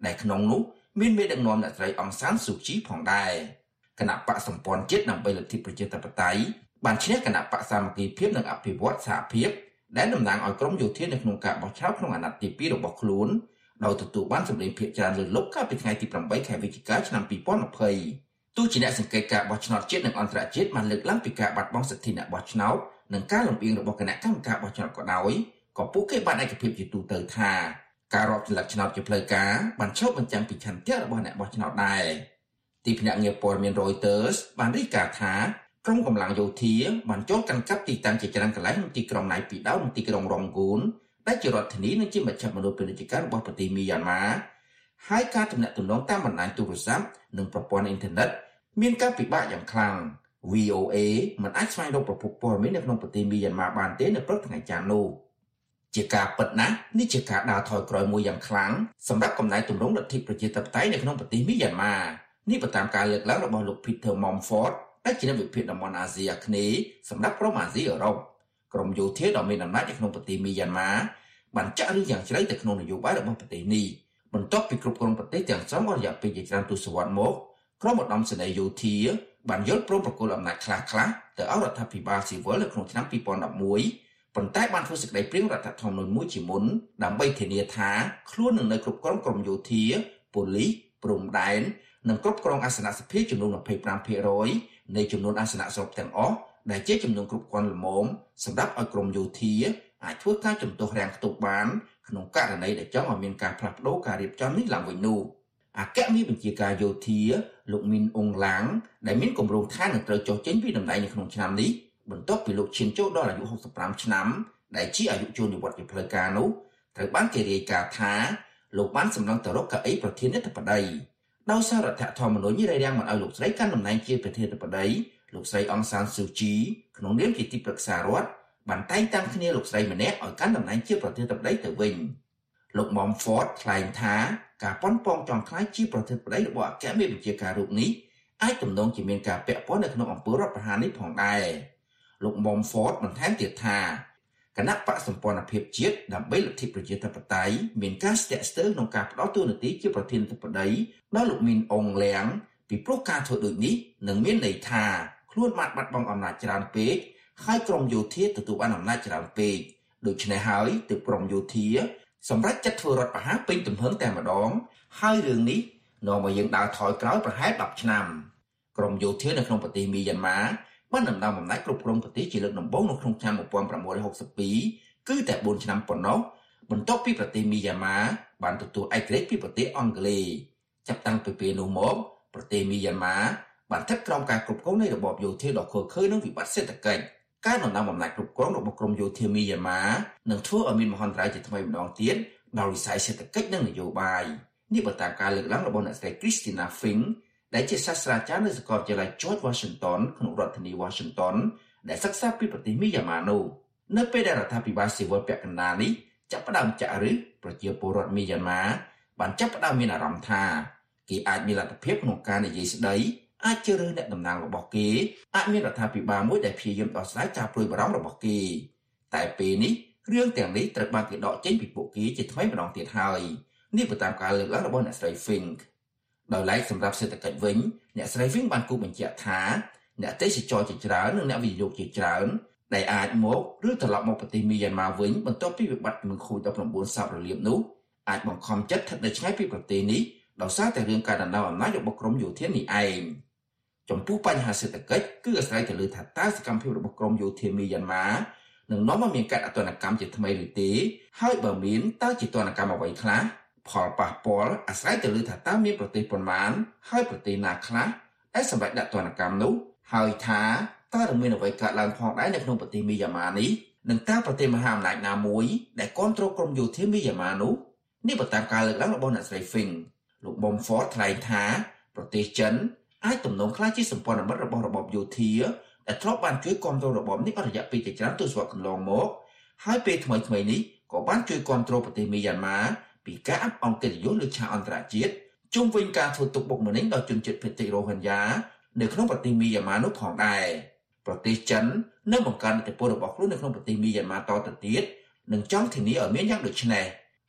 ដែលក្នុងនោះមានមេដឹកនាំអ្នកស្រីអង្សានស៊ូជីផងដែរគណៈបកសម្ព័ន្ធជាតិដើម្បីលទ្ធិប្រជាធិបតេយ្យបានឈ្នះគណៈបកសាមគ្គីភាពនិងអភិវឌ្ឍសហភាពដែលតំណាងឲ្យក្រមយោធានៅក្នុងការបោះឆ្នោតក្នុងអាណត្តិទីពីររបស់ខ្លួនដោយទទួលបានសម្លេងភាគច្រើនលើសលប់កាលពីថ្ងៃទីប្រាំបីខែវិច្ឆិកាឆ្នាំពីរពាន់ยี่สิบទោះជាអ្នកសង្កេតការបោះឆ្នោតជាតិនិងអន្តរជាតិបានលើកឡើងពីការបាត់បង់សិទ្ធិអ្នកបោះឆ្នោតនិងការលំអៀងរបស់គណៈកម្មការបោះឆ្នោតក៏ដោយក៏ពួកគេបានឯកភាពជាទូទៅថាការរាប់ចល័តឆ្នោតជាផ្លូវការបានឆ្លុះបញ្ចាំងពីឆន្ទៈរបស់អ្នកបោះឆ្នោតដែរទីភ្នាក់ងារព័ត៌មាន Reuters បានរាយការណ៍ថាក្រុមកម្លាំងយោធាបានចូលកាន់កាប់ទីតាំងជាច្រើនកន្លែងក្នុងទីក្រុងណៃពីដោនិងទីក្រុងរ៉ុងហ្គូនដែលជារដ្ឋធានីនិងជាមជ្ឈមណ្ឌលពាណិជ្ជកម្មរបស់ប្រទេសមីយ៉ាន់ម៉ាហើយការទំនាក់ទំនងតាមបណ្ដាញទូរស័ព្ទនិងប្រព័ន្ធអ៊ីនធឺណិតមានការពិបាកយ៉ាងខ្លាំង វី អូ เอ មិនអាចស្វែងរកប្រភពព័ត៌មាននៅក្នុងប្រទេសមីយ៉ាន់ម៉ាបានទេនៅព្រឹកថ្ងៃច័ន្ទនោះជាការពិតណាស់នេះជាការដើរថយក្រោយមួយយ៉ាងខ្លាំងសម្រាប់កំណែទម្រង់លទ្ធិប្រជាធិបតេយ្យនៅក្នុងប្រទេសមីយ៉ាន់ម៉ានេះបើតាមការលើកឡើងរបស់លោក Peter Mumford ដែលជាអ្នកវិភាគតំបន់អាស៊ីអាគ្នេយ៍សម្រាប់ក្រុមអាស៊ីអឺរ៉ុបក្រមយោធាដ៏មានអំណាចនៅក្នុងប្រទេសមីយ៉ាន់ម៉ាបានចាក់ឫសយ៉ាងជ្រៅទៅក្នុងនយោបាយរបស់ប្រទេសនេះបន្ទាប់ពីគ្រប់គ្រងប្រទេសទាំងស្រុងរយៈពេលជាច្រើនទសវត្សរ៍មកក្រុមឧត្តមសេនីយ៍យោធាបានយល់ព្រមប្រគល់អំណាចខ្លះៗទៅឲ្យរដ្ឋាភិបាលស៊ីវិលនៅក្នុងឆ្នាំពីរពាន់ដប់មួយប៉ុន្តែបានធ្វើសេចក្តីព្រាងរដ្ឋធម្មនុញ្ញមួយជាមុនដើម្បីធានាថាខ្លួននឹងនៅគ្រប់គ្រងក្រុមយោធាប៉ូលីសព្រំដែននិងគ្រប់គ្រងអាសនៈសភាចំនួនยี่สิบห้าភាគរយនៃចំនួនអាសនៈសរុបទាំងអស់ដែលជាចំនួនគ្រប់គ្រាន់ល្មមសម្រាប់ឲ្យក្រុមយោធាអាចធ្វើការជំទាស់រាំងខ្ទប់បានក្នុងករណីដែលចង់ឲ្យមានការផ្លាស់ប្ដូរការរៀបចំនេះឡើងវិញនោះអគ្គមេបញ្ជាការយោធាលោកមីនអ៊ុងឡាងដែលមានគម្រោងថានឹងត្រូវចុះចេញពីតំណែងនៅក្នុងឆ្នាំនេះបន្ទាប់ពីលោកឈានចូលដល់អាយុหกสิบห้าឆ្នាំដែលជាអាយុចូលនិវត្តន៍ជាផ្លូវការនោះត្រូវបានគេរាយការណ៍ថាលោកបានសម្លឹងទៅរកកៅអីប្រធានាធិបតីដោយសាររដ្ឋធម្មនុញ្ញរារាំងមិនឲ្យលោកស្រីកាន់តំណែងជាប្រធានាធិបតីលោកស្រីអង្សានស៊ូជីក្នុងនាមជាទីប្រឹក្សារដ្ឋបានតែងតាំងគ្នាលោកស្រីម្នាក់ឲ្យកាន់តំណែងជាប្រធានាធិបតីទៅវិញលោក Mumford ថ្លែងថាការប៉ុនប៉ងចង់ក្លាយជាប្រធានាធិបតីរបស់អគ្គមេបញ្ជាការរូបនេះអាចទំនងជាមានការពាក់ព័ន្ធនៅក្នុងអំពើរដ្ឋប្រហារនេះផងដែរលោក Mumford បន្ថែមទៀតថាគណៈបកសម្ព័ន្ធភាពជាតិដើម្បីលទ្ធិប្រជាធិបតេយ្យមានការស្ទាក់ស្ទើរក្នុងការផ្ដល់តួនាទីជាប្រធានាធិបតីដល់លោកមីនអ៊ុងឡាងពីព្រោះការធ្វើដូចនេះនឹងមានន័យថាខ្លួនបានបាត់បង់អំណាចច្រើនពេកហើយក្រុមយោធាទទួលបានអំណាចច្រើនពេកដូច្នេះហើយទើបក្រុមយោធាសម្រាប់ចាត់ធ្វើរដ្ឋប្រហារពេញទំហឹងតែម្ដងហើយរឿងនេះនាំឲ្យយើងដើរថយក្រោយប្រហែលដប់ឆ្នាំក្រុមយោធានៅក្នុងប្រទេសមីយ៉ាន់ម៉ាបានដណ្ដើមអំណាចគ្រប់គ្រងប្រទេសជាលើកដំបូងនៅក្នុងឆ្នាំnineteen sixty-twoគឺតែbốnឆ្នាំប៉ុណ្ណោះបន្ទាប់ពីប្រទេសមីយ៉ាន់ម៉ាបានទទួលឯករាជ្យពីប្រទេសអង់គ្លេសចាប់តាំងពីពេលនោះមកប្រទេសមីយ៉ាន់ម៉ាបានស្ថិតក្រោមការគ្រប់គ្រងនៃរបបយោធាដ៏ឃោរឃៅនិងវិបត្តិសេដ្ឋកិច្ចការដណ្ដើមអំណាចគ្រប់គ្រងរបស់ក្រុមយោធាមីយ៉ាន់ម៉ានឹងធ្វើឲ្យមានមហន្តរាយជាថ្មីម្ដងទៀតដល់វិស័យសេដ្ឋកិច្ចនិងនយោបាយនេះបើតាមការលើកឡើងរបស់អ្នកស្រី Christina Fink ដែលជាសាស្ត្រាចារ្យនៅសាកលវិទ្យាល័យ George Washington ក្នុងរដ្ឋធានី Washington ដែលសិក្សាពីប្រទេសមីយ៉ាន់ម៉ានោះនៅពេលដែលរដ្ឋាភិបាលស៊ីវិលពាក់កណ្ដាលនេះចាប់ផ្ដើមចាក់ឫសប្រជាពលរដ្ឋមីយ៉ាន់ម៉ាបានចាប់ផ្ដើមមានអារម្មណ៍ថាគេអាចមានលទ្ធភាពក្នុងការនិយាយស្ដីអាចជ្រើសរើសអ្នកតំណាងរបស់គេអាចមានរដ្ឋាភិបាលមួយដែលព្យាយាមដោះស្រាយការព្រួយបារម្ភរបស់គេតែពេលនេះរឿងទាំងនេះត្រូវបានគេដកចេញពីពួកគេជាថ្មីម្ដងទៀតហើយនេះបើតាមការលើកឡើងរបស់អ្នកស្រី Fink ដោយឡែកសម្រាប់សេដ្ឋកិច្ចវិញអ្នកស្រី Fink បានគូបញ្ជាក់ថាអ្នកទេសចរជាច្រើននិងអ្នកវិនិយោគជាច្រើនដែលអាចមកឬត្រឡប់មកប្រទេសមីយ៉ាន់ម៉ាវិញបន្ទាប់ពីវិបត្តិជំងឺ COVID nineteen សពរលាបនោះអាចបង្ខំចិត្តស្ថិតនៅឆ្ងាយពីប្រទេសនេះដោយសារតែរឿងការដណ្ដើមអំណាចរបស់ក្រុមយោធានេះឯងចំពោះបញ្ហាសេដ្ឋកិច្ចគឺអាស្រ័យទៅលើថាតើសកម្មភាពរបស់ក្រុមយោធាមីយ៉ាន់ម៉ានឹងនាំមកមានការអន្តរកម្មជាថ្មីឬទេហើយបើមានតើជាទណ្ឌកម្មអ្វីខ្លះផលប៉ះពាល់អាស្រ័យទៅលើថាតើមានប្រទេសប៉ុន្មានហើយប្រទេសណាខ្លះដែលសម្រាប់ដាក់ទណ្ឌកម្មនោះហើយថាតើនឹងមានអ្វីកើតឡើងផងដែរនៅក្នុងប្រទេសមីយ៉ាន់ម៉ានេះនិងតើប្រទេសមហាអំណាចណាមួយដែលគ្រប់គ្រងក្រុមយោធាមីយ៉ាន់ម៉ានោះនេះបើតាមការលើកឡើងរបស់អ្នកស្រី Fink លោក Mumford ថ្លែងថាប្រទេសចិនអាចទំនងខ្លាចជាសម្ព័ន្ធមិត្តរបស់របបយោធាដែលធ្លាប់បានជួយគាំទ្ររបបនេះអស់រយៈពេលជាច្រើនទសវត្សរ៍កន្លងមកហើយពេលថ្មីៗនេះក៏បានជួយគាំទ្រប្រទេសមីយ៉ាន់ម៉ាពីការអាប់អង្កិត្តិយសលើឆាកអន្តរជាតិជុំវិញការធ្វើទុកបុកម្នេញដល់ជនជាតិភាគតិចរ៉ូហិញយ៉ានៅក្នុងប្រទេសមីយ៉ាន់ម៉ានោះផងដែរប្រទេសចិននៅបង្កើនឥទ្ធិពលរបស់ខ្លួននៅក្នុងប្រទេសមីយ៉ាន់ម៉ាតទៅទៀតនិងចង់ធានាឲ្យមានយ៉ាងដូចនេះ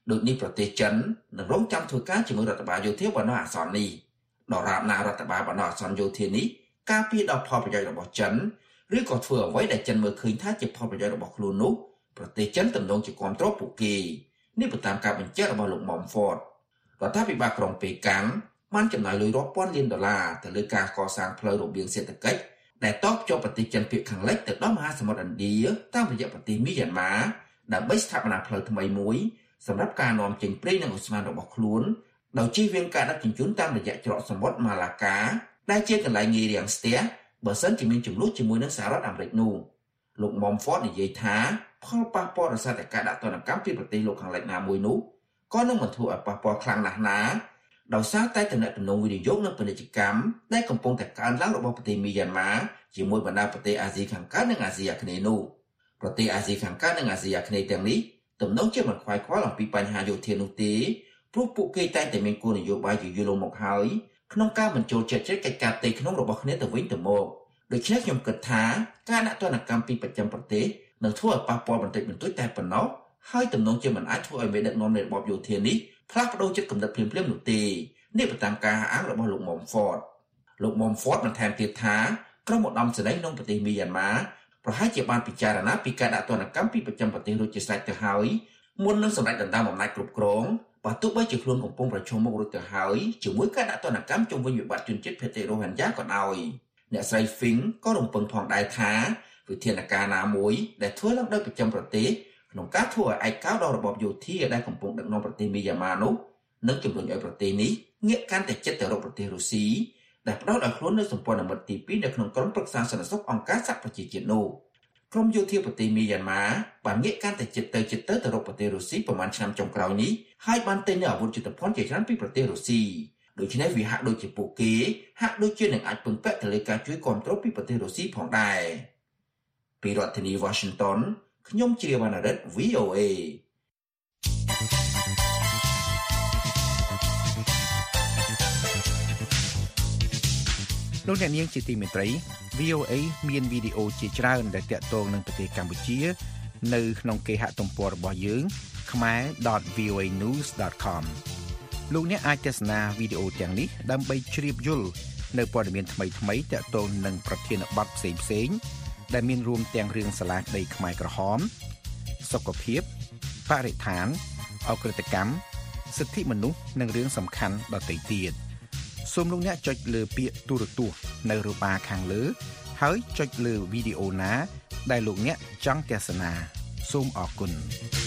ដូចនេះប្រទេសចិននឹងរងចាំធ្វើការជាមួយរដ្ឋបាលយោធាបណ្ដោះអាសន្ននេះដរាបណារដ្ឋបាលបណ្ដោះអាសន្នយោធានេះការពារដល់ផលប្រយោជន៍របស់ចិនឬក៏ធ្វើអ្វីដែលចិនមើលឃើញថាជាផលប្រយោជន៍របស់ខ្លួននោះប្រទេសចិនទំនងជាគាំទ្រពួកគេនេះទៅតាមការបញ្ជាក់របស់លោក Momford រដ្ឋាភិបាលក្រុងប៉េកាំងបានចំណាយលុយរាប់ពាន់លានដុល្លារទៅលើការកសាងផ្លូវរបៀងសេដ្ឋកិច្ចដែលតភ្ជាប់ប្រទេសចិនភាគខាងលិចទៅដល់មហាសមុទ្រឥណ្ឌាតាមរយៈប្រទេសមីយ៉ាន់ម៉ាដើម្បីស្ថាបនាផ្លូវថ្មីមួយសម្រាប់ការនាំចេញប្រេងនិងឧស្ម័នរបស់ខ្លួនដោយជៀសវាងការដឹកជញ្ជូនតាមរយៈច្រកសមុទ្រម៉ាឡាកាដែលជាកន្លែងងាយរាំងស្ទះបើសិនជាមានចំនួនជាមួយនឹងសហរដ្ឋអាមេរិកនោះលោក Momford និយាយថាផលប៉ះពាល់ដោយសារតែការដាក់ទណ្ឌកម្មពីប្រទេសលោកខាងលិចណាមួយនោះក៏នឹងមិនធ្វើឲ្យប៉ះពាល់ខ្លាំងណាស់ណាដោយសារតែទំនាក់ទំនងវិនិយោគនិងពាណិជ្ជកម្មដែលកំពុងតែកើនឡើងរបស់ប្រទេសមីយ៉ាន់ម៉ាជាមួយបណ្ដាប្រទេសអាស៊ីខាងកើតនិងអាស៊ីអាគ្នេយ៍នោះប្រទេសអាស៊ីខាងកើតនិងអាស៊ីអាគ្នេយ៍ទាំងនេះទំនងជាមិនខ្វាយខ្វល់អំពីបញ្ហាយោធានោះទេព្រោះពួកគេតែងតែមានគោលនយោបាយយូរលង់មកហើយក្នុងការបញ្ចូលចិត្តជ្រែកកិច្ចការផ្ទៃក្នុងរបស់គ្នាទៅវិញទៅមកដូច្នេះខ្ញុំគិតថាការដាក់ទណ្ឌកម្មពីប្រចាំប្រទេសនឹងធ្វើឲ្យប៉ះពាល់បន្តិចបន្តួចតែប៉ុណ្ណោះហើយទំនងជាមិនអាចធ្វើឲ្យមេដឹកនាំនៃរបបយោធានេះផ្លាស់ប្ដូរចិត្តគំនិតភ្លាមៗនោះទេនេះទៅតាមការអាងរបស់លោក Momford លោក Momford បន្ថែមទៀតថាក្រុមឧត្តមសេនីយ៍ក្នុងប្រទេសមីយ៉ាន់ម៉ាប្រហែលជាបានពិចារណាពីការដាក់ទណ្ឌកម្មពីប្រចាំប្រទេសរួចជាស្រេចទៅហើយមុននឹងសម្រេចដណ្ដើមអំណាចគ្រប់គ្រងបើទោះបីជាខ្លួនកំពុងប្រឈមមុខរួចទៅហើយជាមួយការដាក់ទណ្ឌកម្មជុំវិញវិបត្តិជនជាតិភេទរ៉ូហិនយ៉ាក៏ដោយអ្នកស្រី Fing ក៏រំពឹងផងដែរថាវិធានការណាមួយដែលធ្វើឡើងដោយប្រចាំប្រទេសក្នុងការធ្វើឲ្យឯកោដល់របបយោធាដែលកំពុងដឹកនាំប្រទេសមីយ៉ាន់ម៉ានោះនឹងជំរុញឲ្យប្រទេសនេះងាកកាន់តែជិតទៅរកប្រទេសរុស្ស៊ីដែលផ្ដោតឲ្យខ្លួននៅសម្ព័ន្ធមិត្តទីពីរនៅក្នុងក្រុមប្រឹក្សាសន្តិសុខអង្គការសហប្រជាជាតិនោះក្រុមយោធាប្រទេសមីយ៉ាន់ម៉ាបានងាកកាន់តែជិតទៅជិតទៅទៅរកប្រទេសរុស្ស៊ីប្រមាណឆ្នាំចុងក្រោយនេះហើយបានទិញនូវអាវុធយុទ្ធភណ្ឌជាច្រើនពីប្រទេសរុស្ស៊ីដូច្នេះវាហាក់ដូចជាពួកគេហាក់ដូចជានឹងអាចពឹងពាក់ទៅលើការជួយគាំទ្រពីប្រទេសរុស្ស៊ីផងដែរពីរដ្ឋធានី Washington ខ្ញុំជាវណ្ណរិទ្ធ វី អូ เอលោកអ្នកនាងជាទីមេត្រី វី អូ เอ មានវីដេអូជាច្រើនដែលទាក់ទងនឹងប្រទេសកម្ពុជានៅក្នុងគេហទំព័ររបស់យើង khmer dot v o a news dot com លោកអ្នកអាចទស្សនាវីដេអូទាំងនេះដើម្បីជ្រាបយល់នៅព័ត៌មានថ្មីៗទាក់ទងនឹងប្រធានបទផ្សេងៗដែលមានរួមទាំងរឿងសាលាដីខ្មែរក្រហមសុខភាពបរិស្ថានអក្រិតកម្មសិទ្ធិមនុស្សនិងរឿងសំខាន់ដទៃទៀតសូមលោកអ្នកចុចលើពាក្យទូរទស្សន៍នៅរបាខាងលើហើយចុចលើវីដេអូណាដែលលោកអ្នកចង់ទស្សនាសូមអរគុណ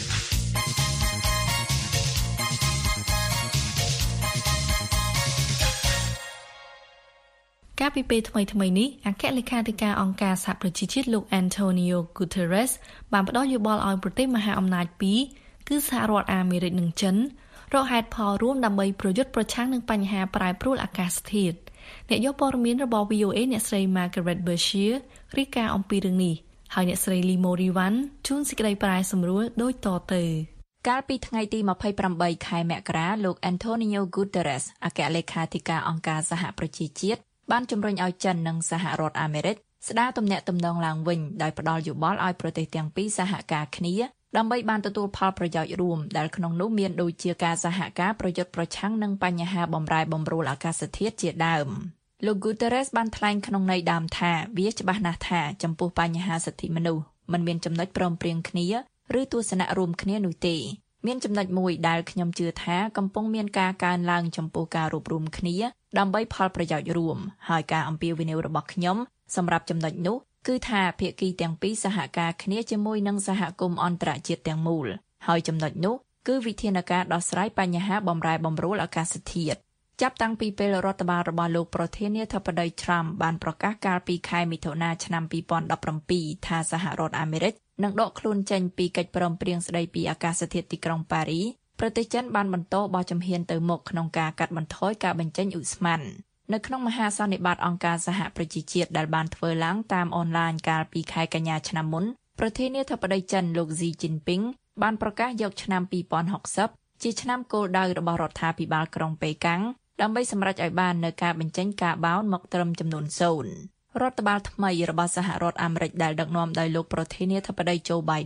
កាលពីពេលថ្មីៗនេះអគ្គលេខាធិការអង្គការសហប្រជាជាតិលោក Antonio Guterres បានផ្ដល់យោបល់ឲ្យប្រទេសមហាអំណាចពីរគឺសហរដ្ឋអាមេរិកនិងចិនរកហេតុផលរួមដើម្បីប្រយុទ្ធប្រឆាំងនឹងបញ្ហាប្រែប្រួលអាកាសធាតុអ្នកយកព័ត៌មានរបស់ វី អូ เอ អ្នកស្រី Margaret Bashir រាយការណ៍អំពីរឿងនេះហើយអ្នកស្រី Limo Riwan ជូនសេចក្តីប្រែសម្រួលដូចតទៅកាលពីថ្ងៃទីម្ភៃប្រាំបីខែមករាលោក Antonio Guterres អគ្គលេខាធិការអង្គការសហប្រជាជាតិបានជំរុញឲ្យចិននិងសហរដ្ឋអាមេរិកស្ដារទំនាក់ទំនងឡើងវិញដោយផ្ដល់យោបល់ឲ្យប្រទេសទាំងពីរសហការគ្នាដើម្បីបានទទួលផលប្រយោជន៍រួមដែលក្នុងនោះមានដូចជាការសហការប្រយុទ្ធប្រឆាំងនឹងបញ្ហាបំរែបំរួលអាកាសធាតុជាដើមលោក Guterres បានថ្លែងក្នុងន័យដើមថាវាច្បាស់ណាស់ថាចំពោះបញ្ហាសិទ្ធិមនុស្សมันមានចំណុចព្រមព្រៀងគ្នាឬទស្សនៈរួមគ្នានោះទេមានចំណុចមួយដែលខ្ញុំជឿថាកំពុងមានការកើនឡើងចំពោះការរួបរวมគ្នាដើម្បីផលប្រយោជន៍រួមហើយការអំពាវនាវរបស់ខ្ញុំសម្រាប់ចំណុចនោះគឺថាភាគីទាំងពីរសហការគ្នាជាមួយនឹងសហគមន៍អន្តរជាតិទាំងមូលហើយចំណុចនោះគឺវិធានការដោះស្រាយបញ្ហាបំរែបំរួលអាកាសធាតុចាប់តាំងពីពេលរដ្ឋបាលរបស់លោកប្រធានាធិបតី Trump បានប្រកាសកាលពីខែមិថុនាឆ្នាំពីរពាន់ដប់ប្រាំពីរថាសហរដ្ឋអាមេរិកនឹងដកខ្លួនចេញពីកិច្ចព្រមព្រៀងស្តីពីអាកាសធាតុទីក្រុងប៉ារីប្រទេសចិនបានបន្តបោះជំហានទៅមុខក្នុងការកាត់បន្ថយការបញ្ចេញឧស្ម័ននៅក្នុងមហាសន្និបាតអង្គការសហប្រជាជាតិដែលបានធ្វើឡើងតាមអនឡាញកាលពីខែកញ្ញាឆ្នាំមុនប្រធានាធិបតីចិនលោក Xi Jinping បានប្រកាសយកឆ្នាំពីរពាន់ហុកសិបជាឆ្នាំគោលដៅរបស់រដ្ឋាភិបាលក្រុងប៉េកាំងដើម្បីសម្រេចឲ្យបាននូវការបញ្ចេញកាបូនមកត្រឹមចំនួនសូន្យរដ្ឋបាលថ្មីរបស់សហរដ្ឋអាមេរិកដែលដឹកនាំដោយលោកប្រធានាធិបតី Joe Biden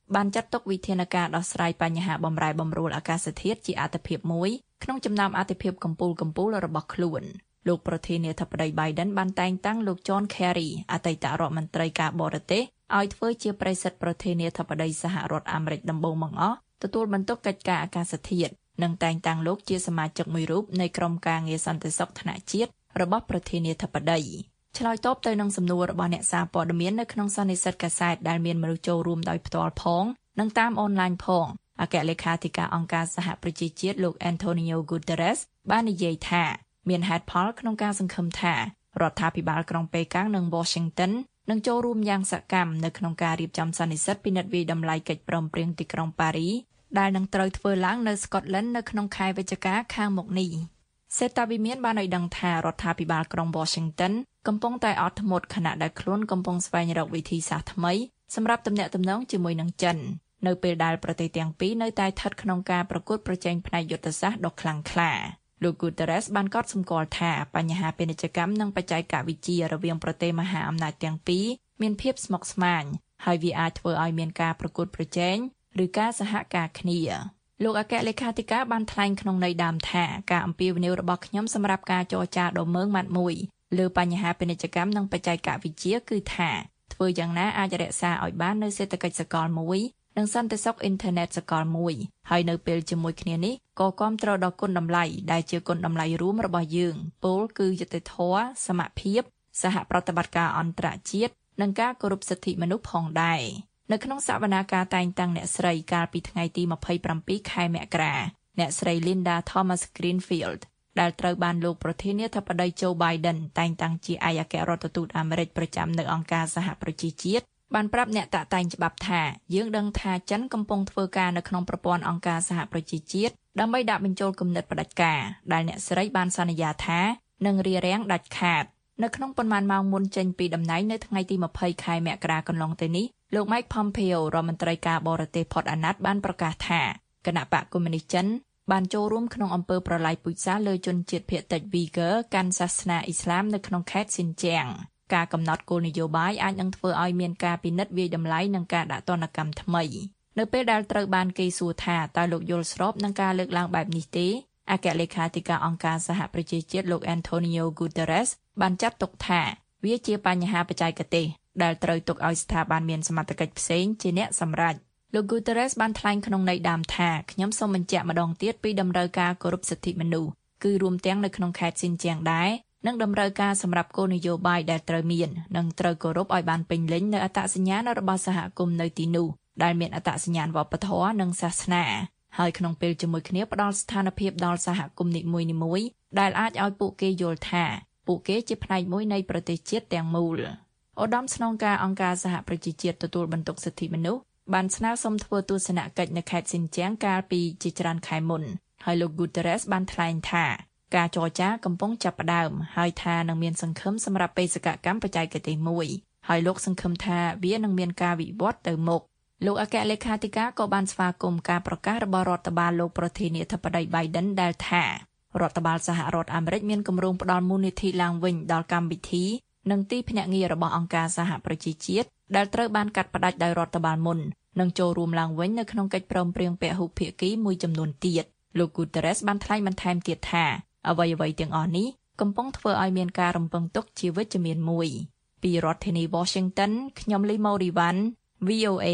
បានចាត់ទុកវិធានការដោះស្រាយបញ្ហាបំរែបំរួលអាកាសធាតុជាអាទិភាពមួយក្នុងចំណោមអាទិភាពកម្ពុជាកម្ពុជារបស់ខ្លួនលោកប្រធានាធិបតី Biden បានតែងតាំងលោក John Kerry អតីតរដ្ឋមន្ត្រីការបរទេសឲ្យធ្វើជាប្រធានប្រធានាធិបតីសហរដ្ឋអាមេរិកដំបូងបង្អស់ទទួលបន្ទុកកិច្ចការអាកាសធាតុនិងតែងតាំងលោកជាសមាជិកមួយរូបនៃក្រុមការងារសន្តិសុខថ្នាក់ជាតិរបស់ប្រធានាធិបតីឆ្លើយតបទៅនឹងសំណួររបស់អ្នកសារព័ត៌មាននៅក្នុងសន្និសីទកាសែតដែលមានមនុស្សចូលរួមដោយផ្ទាល់ផងនិងតាមអនឡាញផងអគ្គលេខាធិការអង្គការសហប្រជាជាតិលោក Antonio Guterres បាននិយាយថាមានហេតុផលក្នុងការសង្ឃឹមថារដ្ឋាភិបាលក្រុងប៉េកាំងនិង Washington នឹងចូលរួមយ៉ាងសកម្មនៅក្នុងការរៀបចំសន្និសីទពិនិត្យវាយតម្លៃកិច្ចព្រមព្រៀងទីក្រុងប៉ារីដែលនឹងត្រូវធ្វើឡើងនៅ Scotland នៅក្នុងខែវិច្ឆិកាខាងមុខនេះសេតាវិមានបានឲ្យដឹងថារដ្ឋាភិបាលក្រុង Washington កំពុងតែអត់ធ្មត់ខណៈដែលខ្លួនកំពុងស្វែងរកវិធីសាស្ត្រថ្មីសម្រាប់ទំនាក់ទំនងជាមួយនឹងចិននៅពេលដែលប្រទេសទាំងពីរនៅតែស្ថិតក្នុងការប្រកួតប្រជែងផ្នែកយុទ្ធសាស្ត្រដ៏ខ្លាំងក្លាលោក Guterres បានកត់សម្គាល់ថាបញ្ហាពាណិជ្ជកម្មនិងបច្ចេកវិទ្យារវាងប្រទេសមហាអំណាចទាំងពីរមានភាពស្មុគស្មាញហើយវាអាចធ្វើឲ្យមានការប្រកួតប្រជែងឬការសហការគ្នាលោកអគ្គលេខាធិការបានថ្លែងក្នុងន័យដើមថាការអំពាវនាវរបស់ខ្ញុំសម្រាប់ការចរចាដ៏ម៉ឺងម៉ាត់មួយលើបញ្ហាពាណិជ្ជកម្មនិងបច្ចេកវិទ្យាគឺថាធ្វើយ៉ាងណាអាចរក្សាឲ្យបាននូវសេដ្ឋកិច្ចសកលមួយនិងសន្តិសុខអ៊ីនធឺណិតសកលមួយហើយនៅពេលជាមួយគ្នានេះក៏គាំទ្រដល់គុណតម្លៃដែលជាគុណតម្លៃរួមរបស់យើងពោលគឺយុត្តិធម៌សមភាពសហប្រតិបត្តិការអន្តរជាតិនិងការគោរពសិទ្ធិមនុស្សផងដែរនៅក្នុងសវនាការតែងតាំងអ្នកស្រីកាលពីថ្ងៃទីម្ភៃប្រាំពីរខែមករាអ្នកស្រី Linda Thomas Greenfield ដែលត្រូវបានលោកប្រធានាធិបតី Joe Biden តែងតាំងជាឯកអគ្គរដ្ឋទូតអាមេរិកប្រចាំនៅអង្គការសហប្រជាជាតិបានប្រាប់អ្នកតាក់តែងច្បាប់ថាយើងដឹងថាចិនកំពុងធ្វើការនៅក្នុងប្រព័ន្ធអង្គការសហប្រជាជាតិដើម្បីដាក់បញ្ចូលគំនិតផ្ដាច់ការដែលអ្នកស្រីបានសន្យាថានឹងរារាំងដាច់ខាតនៅក្នុងប៉ុន្មានម៉ោងមុនចេញពីតំណែងនៅថ្ងៃទីម្ភៃខែមករាកន្លងទៅនេះលោក Mike Pompeo រដ្ឋមន្ត្រីការបរទេសផុតអាណត្តិបានប្រកាសថាគណៈបកកុម្មុយនីសចិនបានចូលរួមក្នុងអំពើប្រល័យពូជសាសន៍លើជនជាតិភាគតិច Uyghur កាន់សាសនាអ៊ីស្លាមនៅក្នុងខេត្ត Xinjiang ការកំណត់គោលនយោបាយអាចនឹងធ្វើឲ្យមានការពិនិត្យវាយតម្លៃនិងការដាក់ទណ្ឌកម្មថ្មីនៅពេលដែលត្រូវបានគេសួរថាតើលោកយល់ស្របនឹងការលើកឡើងបែបនេះទេអគ្គលេខាធិការអង្គការសហប្រជាជាតិលោក Antonio Guterres បានចាត់ទុកថាវាជាបញ្ហាបច្ចេកទេសដែលត្រូវទុកឲ្យស្ថាប័នមានសមត្ថកិច្ចផ្សេងជាអ្នកសម្រេចលោក Guterres បានថ្លែងក្នុងន័យដើមថាខ្ញុំសូមបញ្ជាក់ម្ដងទៀតពីតម្រូវការគោរពសិទ្ធិមនុស្សគឺរួមទាំងនៅក្នុងខេត្ត Xinjiang ដែរនិងតម្រូវការសម្រាប់គោលនយោបាយដែលត្រូវមាននិងត្រូវគោរពឲ្យបានពេញលេញនៅអត្តសញ្ញាណរបស់សហគមន៍នៅទីនោះដែលមានអត្តសញ្ញាណវប្បធម៌និងសាសនាហើយក្នុងពេលជាមួយគ្នាផ្ដល់ស្ថានភាពដល់សហគមន៍នីមួយៗដែលអាចឲ្យពួកគេយល់ថាពួកគេជាផ្នែកមួយនៃប្រទេសជាតិទាំងមូលឧត្តមស្នងការអង្គការសហប្រជាជាតិទទួលបន្ទុកសិទ្ធិមនុស្សបានស្នើសុំធ្វើទស្សនកិច្ចនៅខេត្ត Xinjiang កាលពីជាច្រើនខែមុនហើយលោក Guterres បានថ្លែងថាការចរចាកំពុងចាប់ផ្ដើមហើយថានឹងមានសង្ឃឹមសម្រាប់បេសកកម្មបច្ចេកទេសមួយហើយលោកសង្ឃឹមថាវានឹងមានការវិវត្តទៅមុខលោកអគ្គលេខាធិការក៏បានស្វាគមន៍ការប្រកាសរបស់រដ្ឋបាលលោកប្រធានាធិបតី Biden ដែលថារដ្ឋបាលសហរដ្ឋអាមេរិកមានគម្រោងផ្ដល់មូលនិធិឡើងវិញដល់កម្មវិធីនិងទីភ្នាក់ងាររបស់អង្គការសហប្រជាជាតិដែលត្រូវបានកាត់ផ្តាច់ដោយរដ្ឋបាលមុននិងចូលរួមឡើងវិញនៅក្នុងកិច្ចព្រមព្រៀងពហុភាគីមួយចំនួនទៀតលោក Guterres បានថ្លែងបន្ថែមទៀតថាអ្វីៗទាំងអស់នេះកំពុងធ្វើឲ្យមានការរំពឹងទុកជាវិជ្ជមានមួយពីរដ្ឋធានី Washington ខ្ញុំលីម៉ូរីវ៉ាន់ វី អូ เอ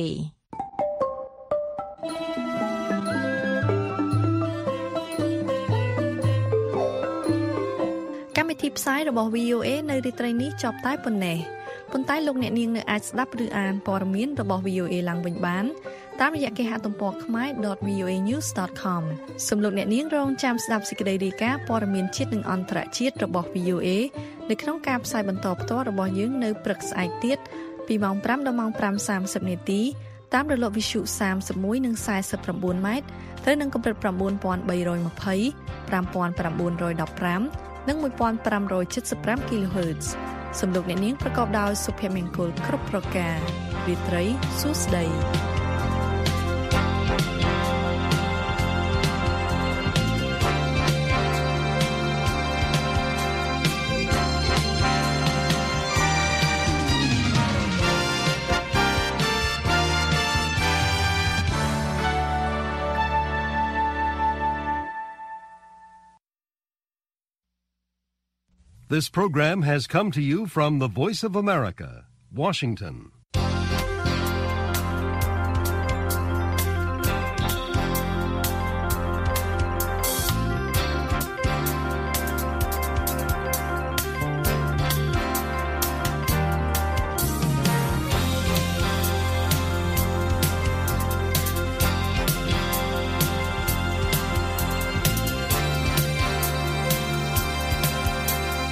កម្មវិធីផ្សាយរបស់ វី អូ เอ នៅរាត្រីនេះចប់តែប៉ុណ្ណេះប៉ុន្តែលោកអ្នកនាងនៅអាចស្ដាប់ឬអានព័ត៌មានរបស់ វី អូ เอ ឡើងវិញបានតាមរយៈគេហទំព័រ khmae dot v o a news dot com សូមលោកអ្នកនាងរងចាំស្ដាប់សេចក្តីរាយការណ៍ព័ត៌មានជាតិនិងអន្តរជាតិរបស់ វី អូ เอ នៅក្នុងការផ្សាយបន្តផ្ទាល់របស់យើងនៅព្រឹកស្អែកទៀតពីម៉ោងប្រាំដល់ម៉ោងប្រាំសាមសិបនាទីតាមរលកវិទ្យុសាមសិបមួយនិងសាយសិបប្រាំបួនម៉ែត្រត្រូវនឹងកម្រិត៩,៣២០ ៥,៩១៥និងmột nghìn năm trăm七mươi lăm គីឡូហឺត សំលោកអ្នកនាងប្រកបដោយសុភមង្គលគ្រប់ប្រការរាត្រីសួស្តី This program has come to you from the Voice of America, Washington.